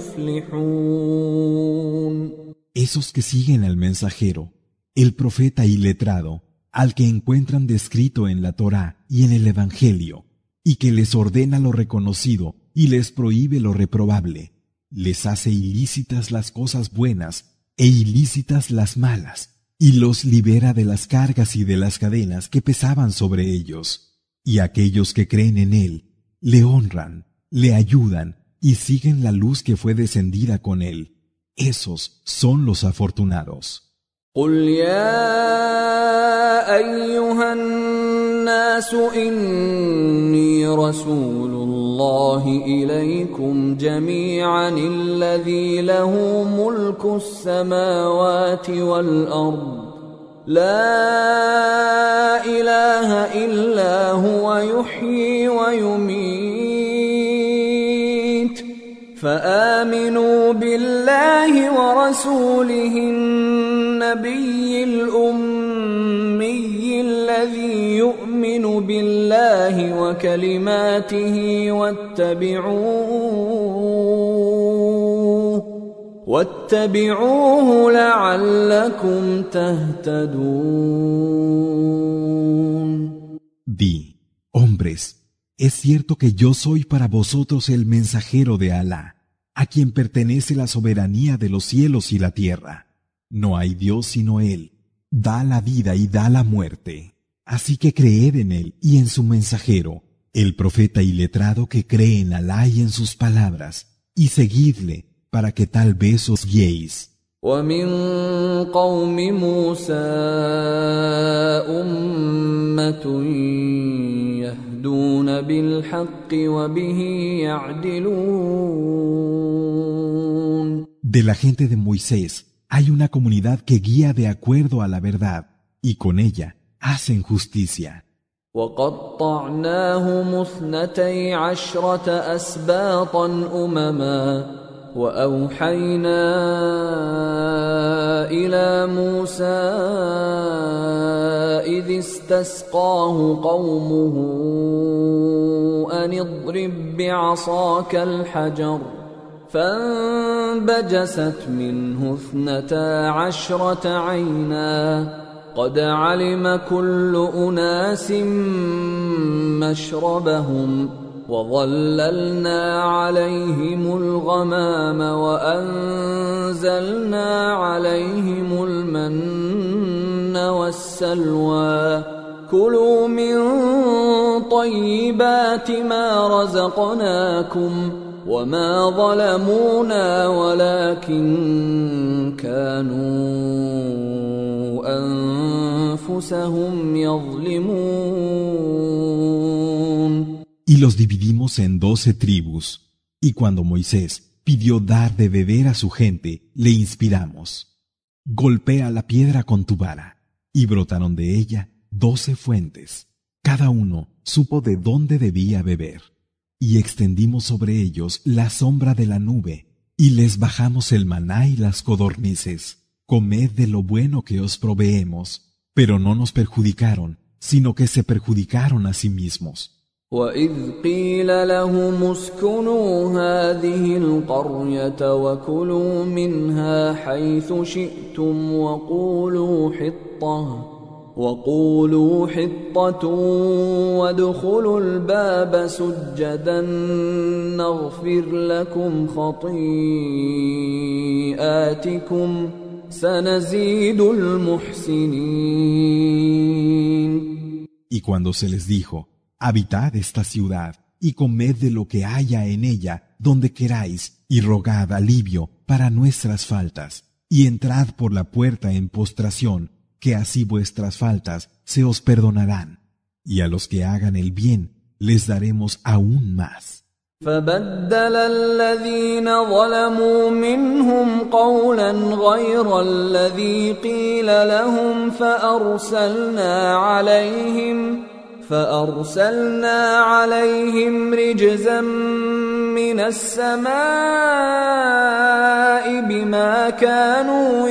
المفلحون. Esos que siguen al mensajero, el profeta y letrado, al que encuentran descrito en la Torá y en el Evangelio, y que les ordena lo reconocido y les prohíbe lo reprobable, les hace ilícitas las cosas buenas e ilícitas las malas, y los libera de las cargas y de las cadenas que pesaban sobre ellos. Y aquellos que creen en él, le honran, le ayudan y siguen la luz que fue descendida con él. Esos son los afortunados. قل يا أيها الناس إني رسول الله إليكم جميعا الذي له ملك السماوات والأرض لا إله إلا هو يحيي ويميت فآمنوا بالله ورسوله النبي الأمي الذي يؤمن بالله وكلماته واتبعوه واتبعوه لعلكم تهتدون. Di, hombres, es cierto que yo soy para vosotros el mensajero de Alá, a quien pertenece la soberanía de los cielos y la tierra. No hay Dios sino Él, da la vida y da la muerte. Así que creed en Él y en su mensajero, el profeta y letrado que cree en Alá y en sus palabras, y seguidle para que tal vez os guiéis. ومن قوم موسى أمة يهدون بالحق وبه يعدلون. De la gente de Moisés hay una comunidad que guía de acuerdo a la verdad, y con ella hacen justicia. وقطعناهم اثنتي عشرة أسباطا أمما وأوحينا إلى موسى إذ استسقاه قومه أن اضرب بعصاك الحجر فانبجست منه اثنتا عشرة عينا قد علم كل أناس مشربهم وظللنا عليهم الغمام وأنزلنا عليهم المن والسلوى كلوا من طيبات ما رزقناكم وما ظلمونا ولكن كانوا أنفسهم يظلمون. Y los dividimos en doce tribus, y cuando Moisés pidió dar de beber a su gente, le inspiramos. golpea la piedra con tu vara. Y brotaron de ella doce fuentes. Cada uno supo de dónde debía beber. Y extendimos sobre ellos la sombra de la nube, y les bajamos el maná y las codornices. Comed de lo bueno que os proveemos. Pero no nos perjudicaron, sino que se perjudicaron a sí mismos. وَإِذْ قِيلَ لَهُمُ اسْكُنُوا هَٰذِهِ الْقَرْيَةَ وَكُلُوا مِنْهَا حَيْثُ شِئْتُمْ وَقُولُوا حِطَّةٌ وَقُولُوا حِطَّةٌ وَادْخُلُوا الْبَابَ سُجَّدًا نَغْفِرْ لَكُمْ خَطِيئَاتِكُمْ سَنَزِيدُ الْمُحْسِنِينَ. Y cuando se les dijo: habitad esta ciudad y comed de lo que haya en ella donde queráis, y rogad alivio para nuestras faltas, y entrad por la puerta en postración, que así vuestras faltas se os perdonarán, y a los que hagan el bien les daremos aún más. فبدل الذين ظلموا منهم قولا غير الذي قيل لهم فأرسلنا عليهم فأرسلنا عليهم رجزا من السماء بما كانوا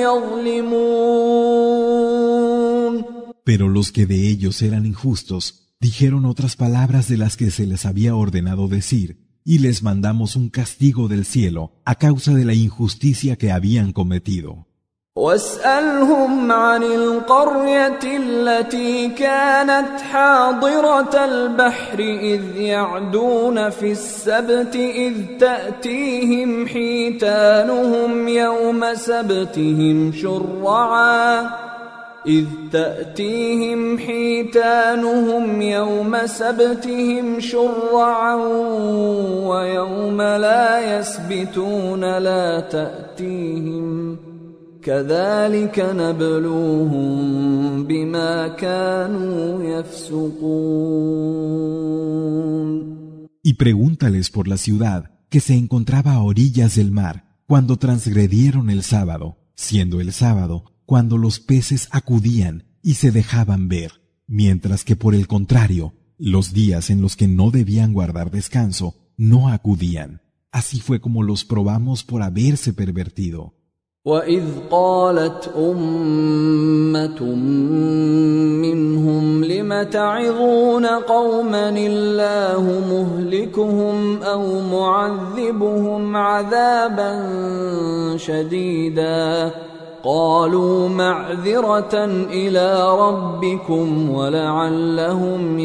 يظلمون. Pero los que de ellos eran injustos dijeron otras palabras de las que se les había ordenado decir, y les mandamos un castigo del cielo a causa de la injusticia que habían cometido. واسألهم عن القرية التي كانت حاضرة البحر إذ يعدون في السبت إذ تأتيهم حيتانهم يوم سبتهم شرعا إذ تأتيهم حيتانهم يوم سبتهم شرعا ويوم لا يسبتون لا تأتيهم كذلك نبلوهم بما كانوا يفسقون. Y pregúntales por la ciudad que se encontraba a orillas del mar cuando transgredieron el sábado, siendo el sábado cuando los peces acudían y se dejaban ver, mientras que por el contrario, los días en los que no debían guardar descanso no acudían. Así fue como los probamos por haberse pervertido. وَإِذْ قَالَتْ أُمَّةٌ مِّنْهُمْ لِمَ تَعِظُونَ قَوْمًا اللَّهُ مُهْلِكُهُمْ أَوْ مُعَذِّبُهُمْ عَذَابًا شَدِيدًا قَالُوا مَعْذِرَةً إِلَىٰ رَبِّكُمْ وَلَعَلَّهُمْ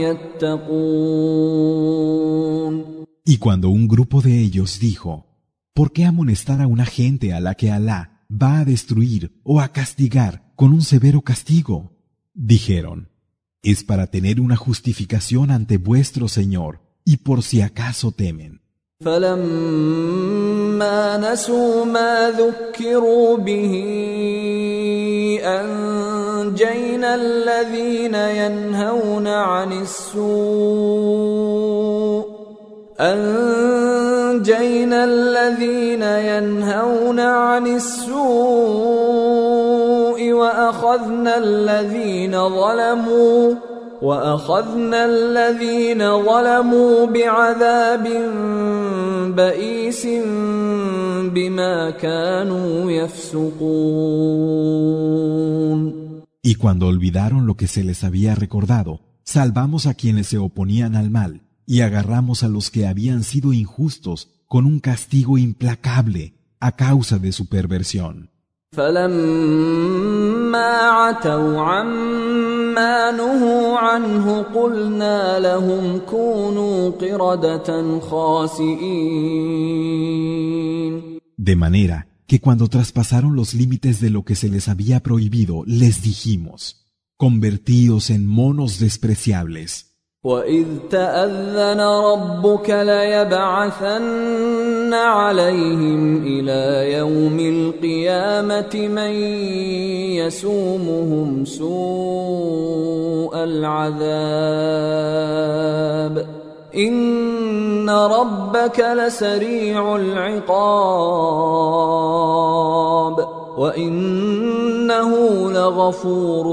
يَتَّقُونَ. Y cuando un grupo de ellos dijo: ¿por qué amonestar a una gente a la que Alá va a destruir o a castigar con un severo castigo? Dijeron: es para tener una justificación ante vuestro Señor y por si acaso temen. فَلَمَّا نَسُوا مَا ذُكِّرُوا بِهِ أَنجَيْنَا الَّذِينَ يَنْهَوْنَ عَنِ السُّوءِ أَنجَيْنَا الَّذِينَ يَنْهَوْنَ عَنِ السُّوءِ وَأَخَذْنَا الَّذِينَ ظَلَمُوا وَأَخَذْنَا الَّذِينَ ظَلَمُوا بِعَذَابٍ بَئِيسٍ بِمَا كَانُوا يَفْسُقُونَ. Y cuando olvidaron lo que se les había recordado, salvamos a quienes se oponían al mal y agarramos a los que habían sido injustos con un castigo implacable a causa de su perversión. فَلَمَّا عَتَوْا عَمَّا نُهُوا عَنْهُ قُلْنَا لَهُمْ كُونُوا قِرَدَةً خَاسِئِينَ. De manera que cuando traspasaron los límites de lo que se les había prohibido, les dijimos: convertíos en monos despreciables. وَإِذْ تَأَذَّنَ رَبُّكَ لَيَبْعَثَنَّ عَلَيْهِمْ إِلَى يَوْمِ الْقِيَامَةِ مَن يَسُومُهُمْ سُوءَ الْعَذَابِ إِنَّ رَبَّكَ لَسَرِيعُ الْعِقَابِ وإنه لغفور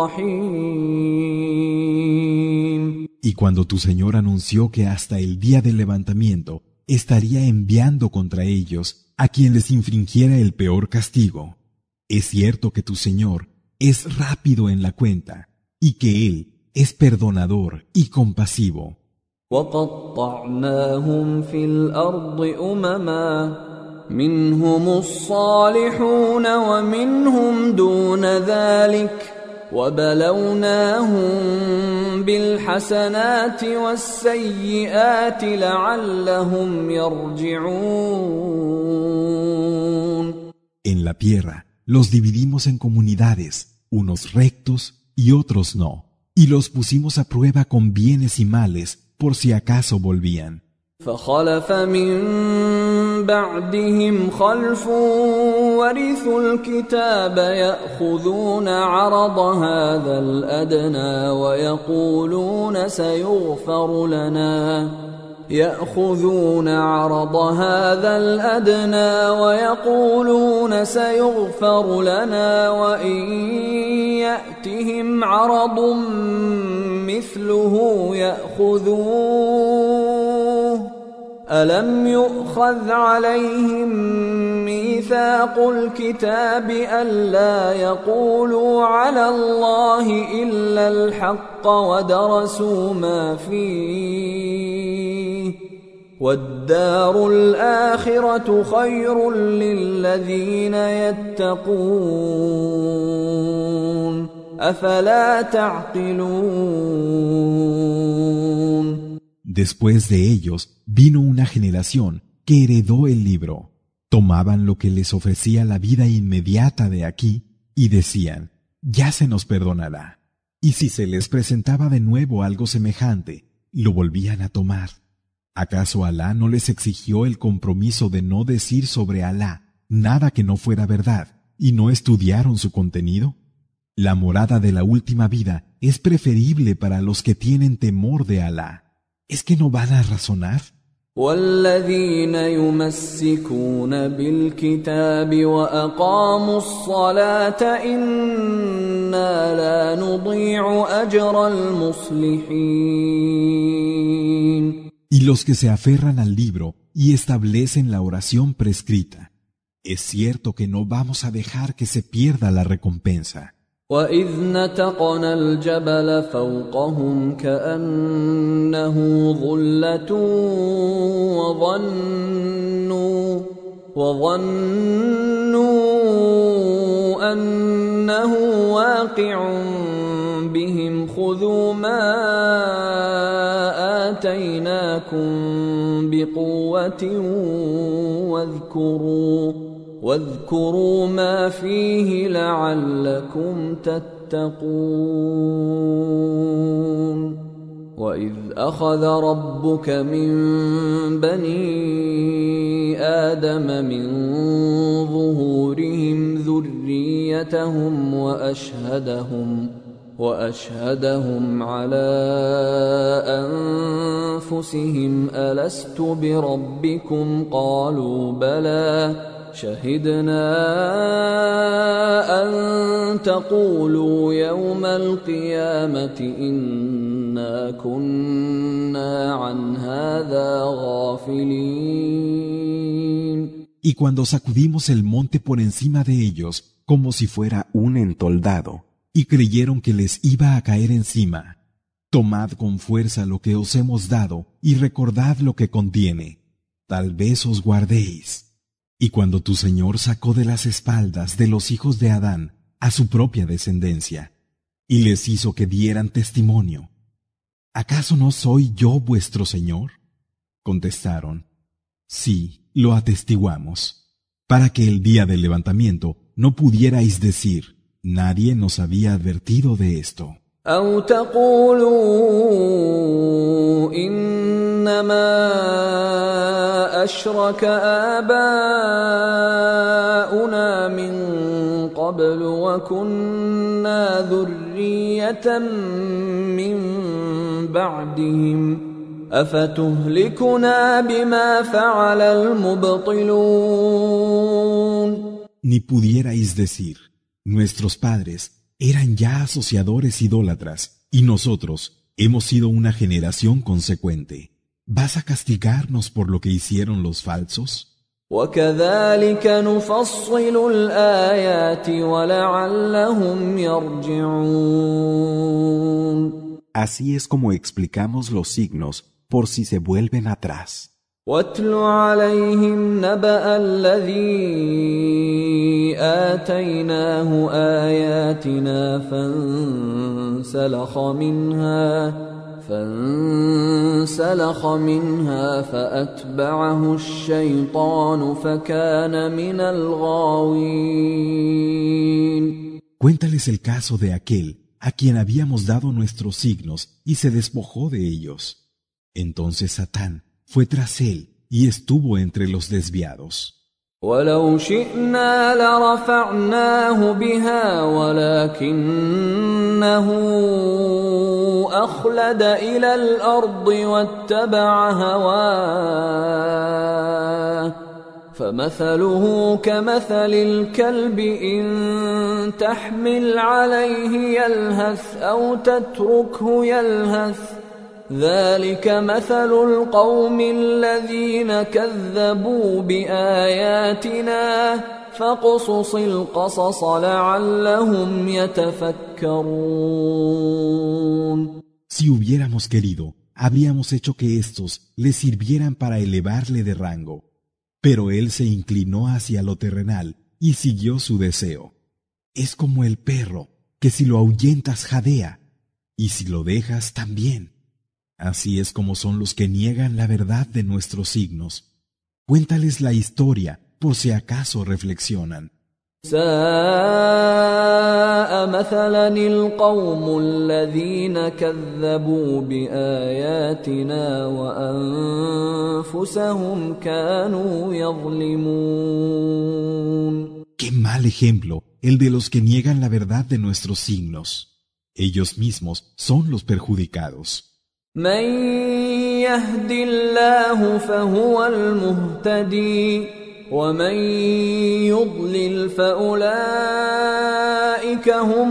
رحيم. Y cuando tu Señor anunció que hasta el día del levantamiento estaría enviando contra ellos a quien les infringiera el peor castigo, es cierto que tu Señor es rápido en la cuenta y que Él es perdonador y compasivo. وَقَطَّعْنَاهُمْ فِي الْأَرْضِ أُمَمًا مِنْهُمُ الصَّالِحُونَ وَمِنْهُمْ دُونَ ذَلِكَ وَبَلَوْنَاهُمْ بِالْحَسَنَاتِ وَالسَّيِّئَاتِ لَعَلَّهُمْ يَرْجِعُونَ. En la tierra los dividimos en comunidades, unos rectos y otros no, y los pusimos a prueba con bienes y males por si acaso volvían. فخلف من بعدهم خلف ورثوا الكتاب يأخذون عرض هذا الأدنى ويقولون سيغفر لنا يأخذون عرض هذا الأدنى ويقولون سيغفر لنا وإن يأتهم عرض مثله يأخذوه ألم يؤخذ عليهم ميثاق الكتاب ألا يقولوا على الله إلا الحق ودرسوا ما فيه والدار الآخرة خير للذين يتقون أفلا تعقلون. Después de ellos vino una generación que heredó el libro. Tomaban lo que les ofrecía la vida inmediata de aquí y decían, ya se nos perdonará. Y si se les presentaba de nuevo algo semejante, lo volvían a tomar. ¿Acaso Alá no les exigió el compromiso de no decir sobre Alá nada que no fuera verdad y no estudiaron su contenido? La morada de la última vida es preferible para los que tienen temor de Alá. ¿Es que no van a razonar? والذين يمسكون بالكتاب وأقاموا الصلاة إنا لا نضيع أجر المصلحين. Y los que se aferran al libro y establecen la oración prescrita, es cierto que no vamos a dejar que se pierda la recompensa. وَإِذْ نَتَقْنَا الْجَبَلَ فَوْقَهُمْ كَأَنَّهُ ظُلَّةٌ وَظَنُّوا وَظَنُّوا أَنَّهُ واقع بهم خُذُوا ما آتَيْنَاكُمْ بِقُوَّةٍ وَاذْكُرُوا واذكروا ما فيه لعلكم تتقون. وإذ أخذ ربك من بني آدم من ظهورهم ذريتهم وأشهدهم وأشهدهم على أنفسهم ألست بربكم قالوا بلى شهدنا أن تقولوا يوم القيامة إنا كنا عن هذا غافلين. Y cuando sacudimos el monte por encima de ellos, como si fuera un entoldado, y creyeron que les iba a caer encima, tomad con fuerza lo que os hemos dado y recordad lo que contiene, tal vez os guardéis. Y cuando tu Señor sacó de las espaldas de los hijos de Adán a su propia descendencia, y les hizo que dieran testimonio, ¿acaso no soy yo vuestro Señor? Contestaron, sí, lo atestiguamos, para que el día del levantamiento no pudierais decir, nadie nos había advertido de esto. أو تقولوا إنما أشرك آباؤنا من قبل وكنا ذرية من بعدهم أفتهلكنا بما فعل المبطلون. Ni pudierais decir, nuestros padres eran ya asociadores idólatras, y nosotros hemos sido una generación consecuente. ¿Vas a castigarnos por lo que hicieron los falsos? وكذلك نفصل الآيات ولعلهم يرجعون. Así es como explicamos los signos por si se vuelven atrás. واتل عليهم نبأ الذي آتيناه آياتنا فانسلخ منها فانسلخ منها فأتبعه الشيطان فكان من الغاوين. Cuéntales el caso de aquel a quien habíamos dado nuestros signos y se despojó de ellos. Entonces Satán fue tras él y estuvo entre los desviados. ولو شئنا لرفعناه بها ولكنه أخلد إلى الأرض واتبع هواه فمثله كمثل الكلب إن تحمل عليه يلهث أو تتركه يلهث ذلك مثل القوم الذين كذبوا بآياتنا فاقصص القصص لعلهم يتفكرون. Si hubiéramos querido, habríamos hecho que éstos le sirvieran para elevarle de rango. Pero él se inclinó hacia lo terrenal y siguió su deseo. Es como el perro, que si lo ahuyentas jadea, y si lo dejas también. Así es como son los que niegan la verdad de nuestros signos. Cuéntales la historia, por si acaso reflexionan. ساء مثلا القوم الذين كذبوا بآياتنا وأنفسهم كانوا يظلمون. Qué mal ejemplo el de los que niegan la verdad de nuestros signos. Ellos mismos son los perjudicados. من يهد الله فهو المهتدي ومن يضلل فأولئك هم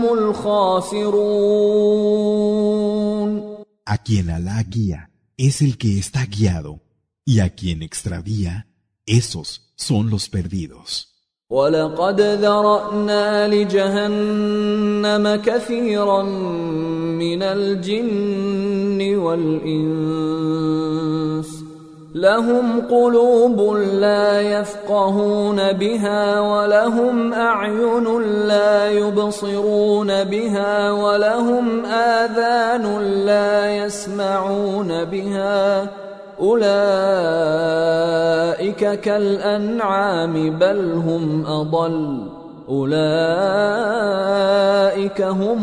الخاسرون. A quien Alá guía es el que está guiado, y a quien extravía, esos son los perdidos. ولقد ذرأنا لجهنم كثيرا من الجن والإنس لهم قلوب لا يفقهون بها ولهم أعين لا يبصرون بها ولهم آذان لا يسمعون بها أولئك كالأنعام بل هم أضل أولئك هم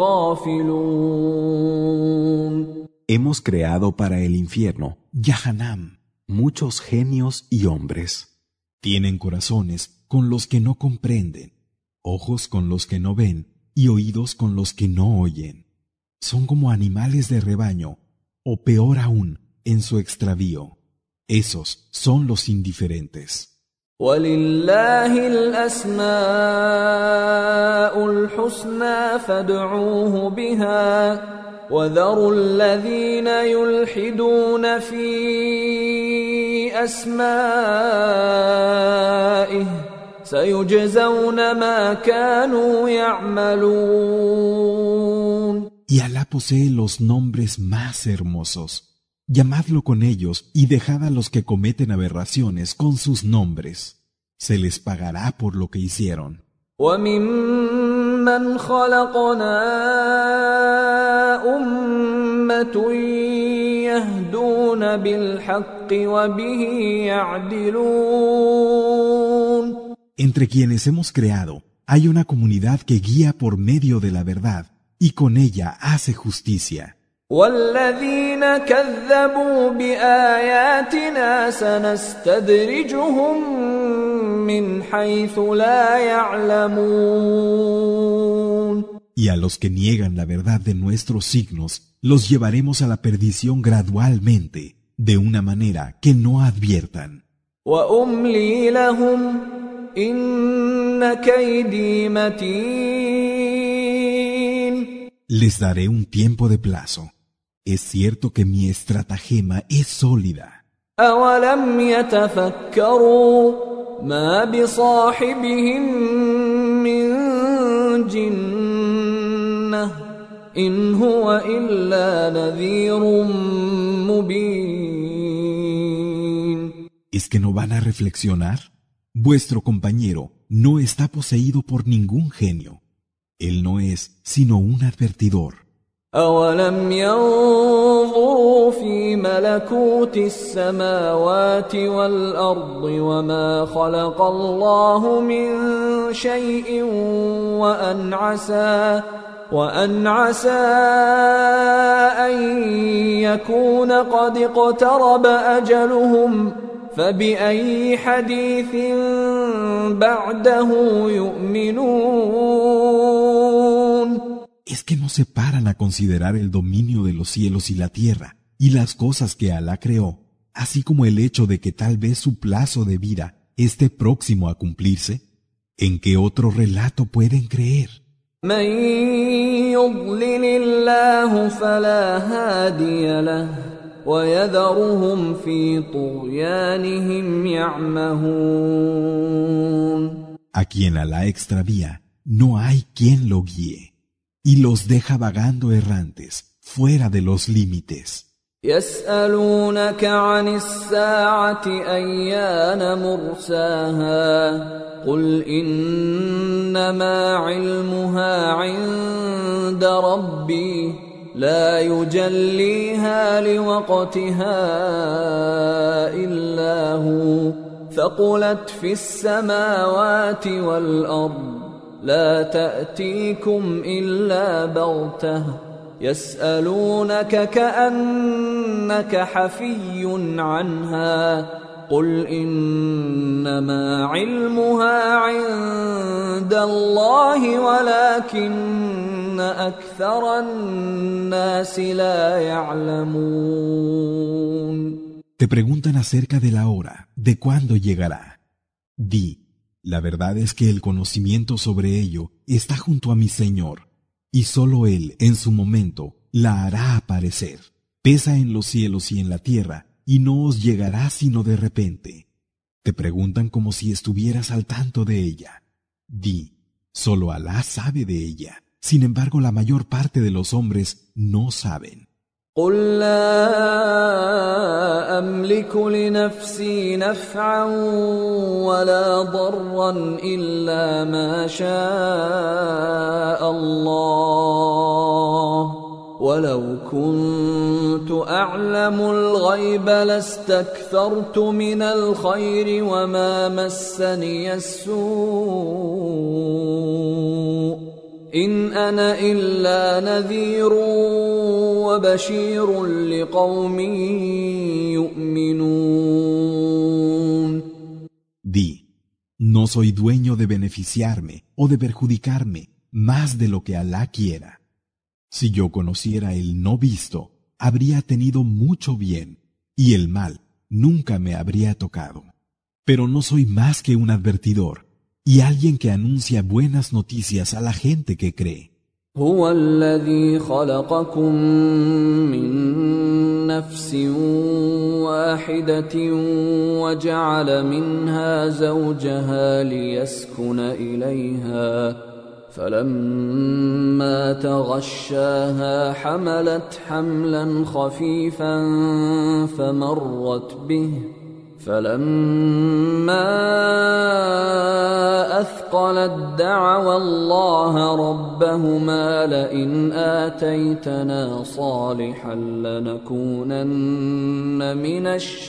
الغافلون. Hemos creado para el infierno, Yahanam, muchos genios y hombres. Tienen corazones con los que no comprenden, ojos con los que no ven y oídos con los que no oyen. Son como animales de rebaño, o peor aún, en su extravío. Esos son los indiferentes. وَلِلَّهِ الْأَسْمَاءُ الْحُسْنَى فَادْعُوهُ بِهَا وَذَرُوا الَّذِينَ يُلْحِدُونَ فِي أَسْمَائِهِ سَيُجْزَوْنَ مَا كَانُوا يَعْمَلُونَ. Y Alá posee los nombres más hermosos. Llamadlo con ellos y dejad a los que cometen aberraciones con sus nombres. Se les pagará por lo que hicieron. وَمِمَّنْ خَلَقْنَا أُمَّةٌ يَهْدُونَ بِالْحَقِّ وَبِهِ يَعْدِلُونَ. Entre quienes hemos creado, hay una comunidad que guía por medio de la verdad y con ella hace justicia. وَالَّذِينَ كَذَّبُوا بِآيَاتِنَا سَنَسْتَدْرِجُهُم مِّنْ حَيْثُ لَا يَعْلَمُونَ. Y a los que niegan la verdad de nuestros signos, los llevaremos a la perdición gradualmente, de una manera que no adviertan. وَأُمْلِي لَهُمْ إن كيدي متين. Les daré un tiempo de plazo. Es cierto que mi estratagema es sólida. أولم يتفكروا ما بصاحبهم من جنة إن هو إلا نذير مبين. ¿Es que no van a reflexionar? Vuestro compañero no está poseído por ningún genio. Él no es sino un advertidor. أولم ينظروا في ملكوت السماوات والأرض وما خلق الله من شيء وأن عسى وأن عسى أن يكون قد اقترب أجلهم فبأي حديث بعده يؤمنون. ¿Es que no se paran a considerar el dominio de los cielos y la tierra y las cosas que Alá creó, así como el hecho de que tal vez su plazo de vida esté próximo a cumplirse? ¿En qué otro relato pueden creer? من يضلل الله فلا هادي له ويذرهم في طغيانهم يعمهون. A quien Alá extravía, no hay quien lo guíe, y los deja vagando errantes, fuera de los límites. يسألونك عن الساعة أيان مرساها قل إنما علمها عند ربي لا يجليها لوقتها إلا هو ثقلت في السماوات والأرض لا تأتيكم إلا بغتة يسألونك كأنك حفي عنها قل إنما علمها عند الله ولكن أكثر الناس لا يعلمون. Te preguntan acerca de la hora, de cuándo llegará. Di, la verdad es que el conocimiento sobre ello está junto a mi Señor, y solo Él, en su momento, la hará aparecer. Pesa en los cielos y en la tierra, y no os llegará sino de repente. Te preguntan como si estuvieras al tanto de ella. Di, solo Alá sabe de ella. Sin embargo, la mayor parte de los hombres no saben. قل لا أملك لنفسي نفعا ولا ضرا إلا ما شاء الله ولو كنت أعلم الغيب لاستكثرت من الخير وما مسني السوء إن أنا إلا نذير وبشير لقوم يؤمنون. Di, no soy dueño de beneficiarme o de perjudicarme más de lo que Alá quiera. Si yo conociera el no visto, habría tenido mucho bien, y el mal nunca me habría tocado. Pero no soy más que un advertidor, y alguien que anuncia buenas noticias a la gente que cree. هو الذي خلقكم من نفس واحدة وجعل منها زوجها ليسكن إليها فلما تغشاها حملت حملا خفيفا فمرت به فلما أثقلت دعوا الله ربهما لئن آتيتنا صالحا لنكونن من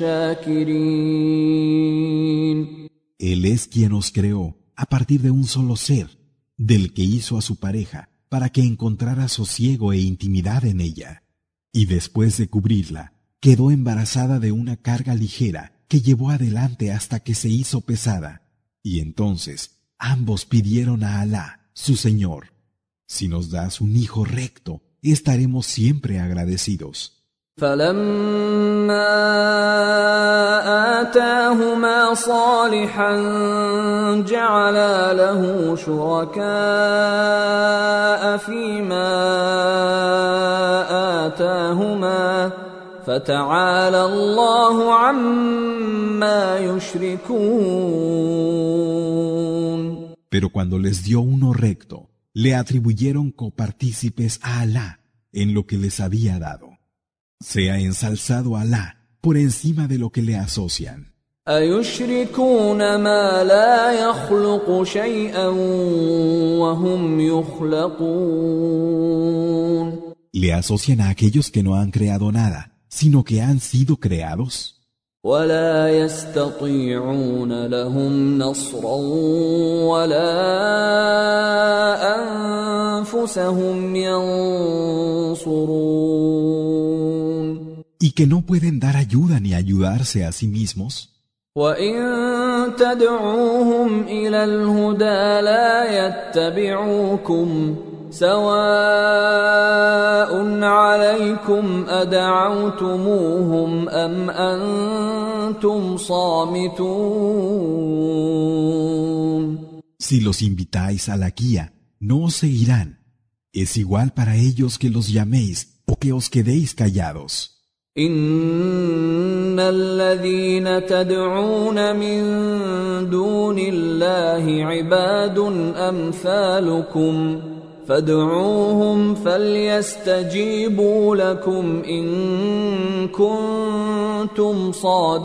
الشاكرين. Él es quien os creó a partir de un solo ser, del que hizo a su pareja para que encontrara sosiego e intimidad en ella. Y después de cubrirla, quedó embarazada de una carga ligera que llevó adelante hasta que se hizo pesada, y entonces ambos pidieron a Alá, su Señor: si nos das un hijo recto, estaremos siempre agradecidos. فلما آتاهما صالحا جعلا له شركاء فيما آتاهما فتعالى الله عما يشركون. Pero cuando les dio uno recto, le atribuyeron copartícipes a Alá en lo que les había dado. Sea ensalzado Alá por encima de lo que le asocian. أَيُشْرِكُونَ مَا لَا يَخْلُقُ شَيْئًا وَهُمْ يُخْلَقُونَ. Le asocian a aquellos que no han creado nada, sino que han sido creados. وَلَا يَسْتَطِيعُونَ لَهُمْ نَصْرًا وَلَا أَنفُسَهُمْ يَنصُرُونَ. Y que no pueden dar ayuda ni ayudarse a sí mismos. وَإِن تَدْعُوهُمْ إِلَى الْهُدَى لَا يَتَّبِعُوكُمْ سَوَاءٌ عَلَيْكُمْ أَدَعَوْتُمُوهُمْ أَمْ أَنْتُمْ صَامِتُونَ. Si los invitáis a la guía, no os seguirán. Es igual para ellos que los llaméis o que os quedéis callados. إِنَّ الَّذِينَ تَدْعُونَ مِن دُونِ اللَّهِ عِبَادٌ أَمْثَالُكُمْ فَادْعُوهُمْ فَلْيَسْتَجِيبُوا لَكُمْ إِن كُنتُمْ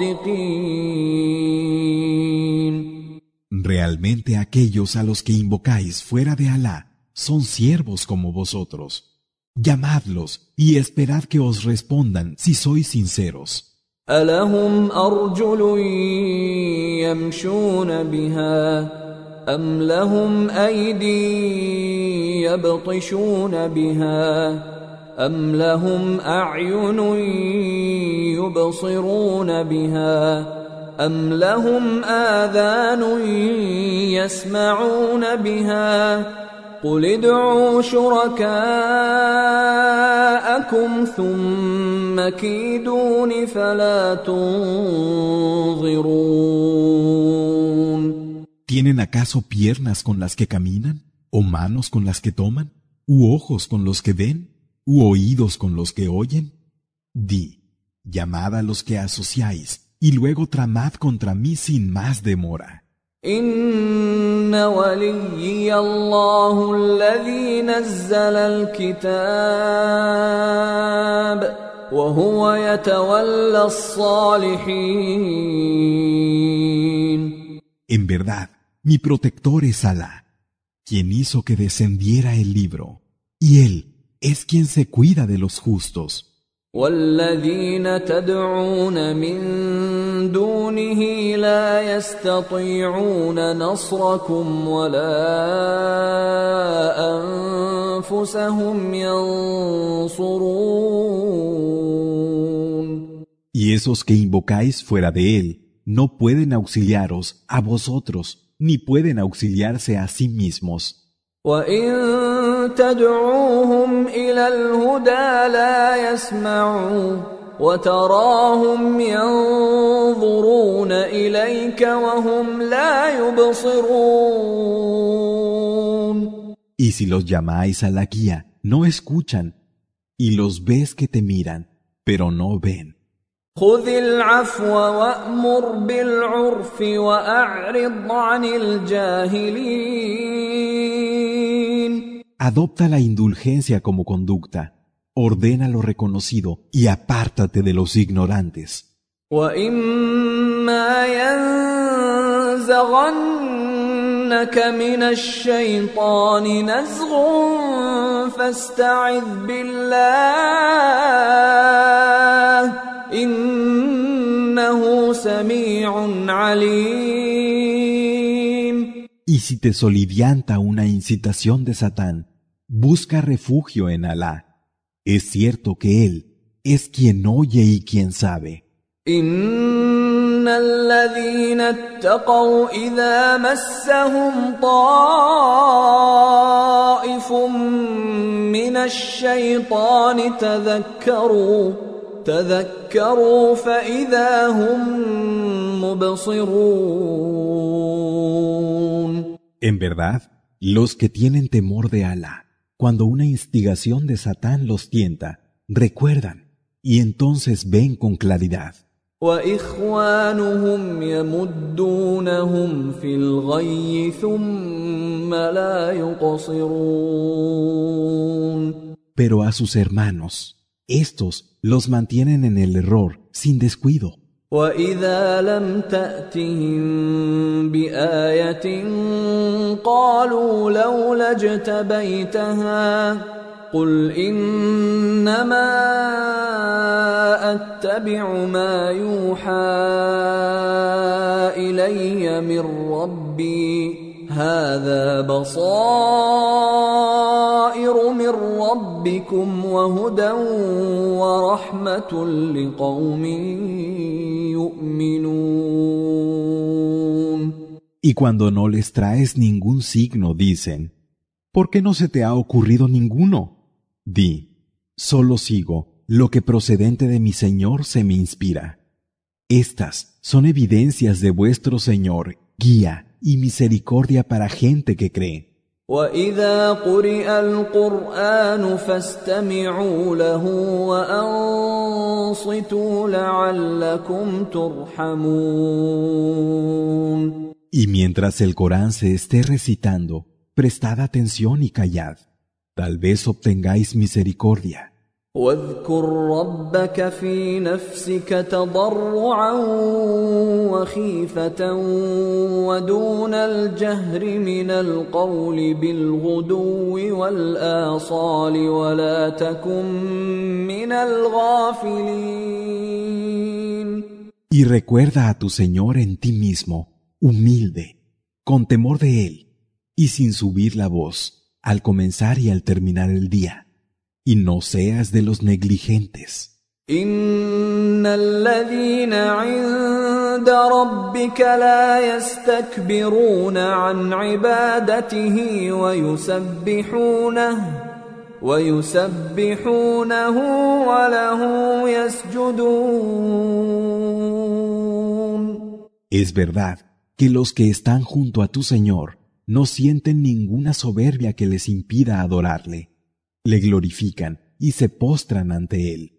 صَادِقِينَ. Realmente aquellos a los que invocáis fuera de Alá son siervos como vosotros. Llamadlos y esperad que os respondan si sois sinceros. أَلَهُمْ أَرْجُلٌ يَمْشُونَ بِهَا أَمْ لَهُمْ أَيْدِي يَبْطِشُونَ بِهَا أَمْ لَهُمْ أَعْيُنٌ يُبْصِرُونَ بِهَا أَمْ لَهُمْ آذَانٌ يَسْمَعُونَ بِهَا قُلِ ادْعُوا شُرَكَاءَكُمْ ثُمَّ كِيدُونِ فَلَا تُنظِرُونَ. ¿Tienen acaso piernas con las que caminan? ¿O manos con las que toman? ¿U ojos con los que ven? ¿U oídos con los que oyen? Di, llamad a los que asociáis, y luego tramad contra mí sin más demora. إِنَّ وَلِيِّيَ اللَّهُ الَّذِي نَزَّلَ الْكِتَابَ وَهُوَ يَتَوَلَّى الصَّالِحِينَ. En verdad, mi protector es Alá, quien hizo que descendiera el libro, y Él es quien se cuida de los justos. وَالَّذِينَ تَدْعُونَ مِن دُونِهِ لَا يَسْتَطِيعُونَ نَصْرَكُمْ وَلَا أَنفُسَهُمْ يَنصُرُونَ. Y esos que invocáis fuera de Él no pueden auxiliaros a vosotros, ni pueden auxiliarse a sí mismos. وَإِن تَدْعُوهُمْ إِلَى الْهُدَى لَا يَسْمَعُوا وَتَرَاهُمْ يَنظُرُونَ إِلَيْكَ وَهُمْ لَا يُبْصِرُونَ. Y si los llamáis a la guía, no escuchan, y los ves que te miran, pero no ven. خُذِ الْعَفْوَ وَأْمُرْ بِالْعُرْفِ وَأَعْرِضْ عَنِ الْجَاهِلِينَ. Adopta la indulgencia como conducta, ordena lo reconocido y apártate de los ignorantes. وَإِمَّا يَنزَغَنَّكَ مِنَ الشَّيْطَانِ نَزْغٌ فَاسْتَعِذْ بِاللَّهِ إِنَّهُ سَمِيعٌ عَلِيمٌ. Y si te solivianta una incitación de Satán, busca refugio en Alá. Es cierto que Él es quien oye y quien sabe. إِنَّ الَّذِينَ اتَّقَوْا إِذَا مَسَّهُمْ طَائِفٌ مِّنَ الشَّيْطَانِ تَذَكَّرُوا تَذَكَّرُوا فَإِذَا هُم يبصرون. En verdad, los que tienen temor de Alá, cuando una instigación de Satán los tienta, recuerdan y entonces ven con claridad. وإخوانهم يمدونهم في الغي ثم لا يقصرون. Pero a sus hermanos, estos los mantienen en el error sin descuido. وإذا لم تأتهم بآية قالوا لولا اجتبيتها قل إنما أتبع ما يوحى إلي من ربي هذا بصائر من ربكم وهدى ورحمة لقوم يؤمنون. Y cuando no les traes ningún signo, dicen, ¿por qué no se te ha ocurrido ninguno? Di, solo sigo lo que procedente de mi Señor se me inspira. Estas son evidencias de vuestro Señor, guía y misericordia para gente que cree. وَإِذَا قُرِئَ الْقُرْآنُ فَاسْتَمِعُوا لَهُ وَأَنصِتُوا لَعَلَّكُمْ تُرْحَمُونَ. Y mientras el Corán se esté recitando, prestad atención y callad. Tal vez obtengáis misericordia. واذكر ربك في نفسك تضرعا وخيفة ودون الجهر من القول بالغدو والآصال ولا تكن من الغافلين. Y recuerda a tu Señor en ti mismo, humilde, con temor de Él, y sin subir la voz, al comenzar y al terminar el día. Y no seas de los negligentes. إن الذين عند ربك لا يستكبرون عن عبادته ويسبحونه ويسبحونه وله يسجدون. Es verdad que los que están junto a tu Señor no sienten ninguna soberbia que les impida adorarle. Le glorifican y se postran ante Él.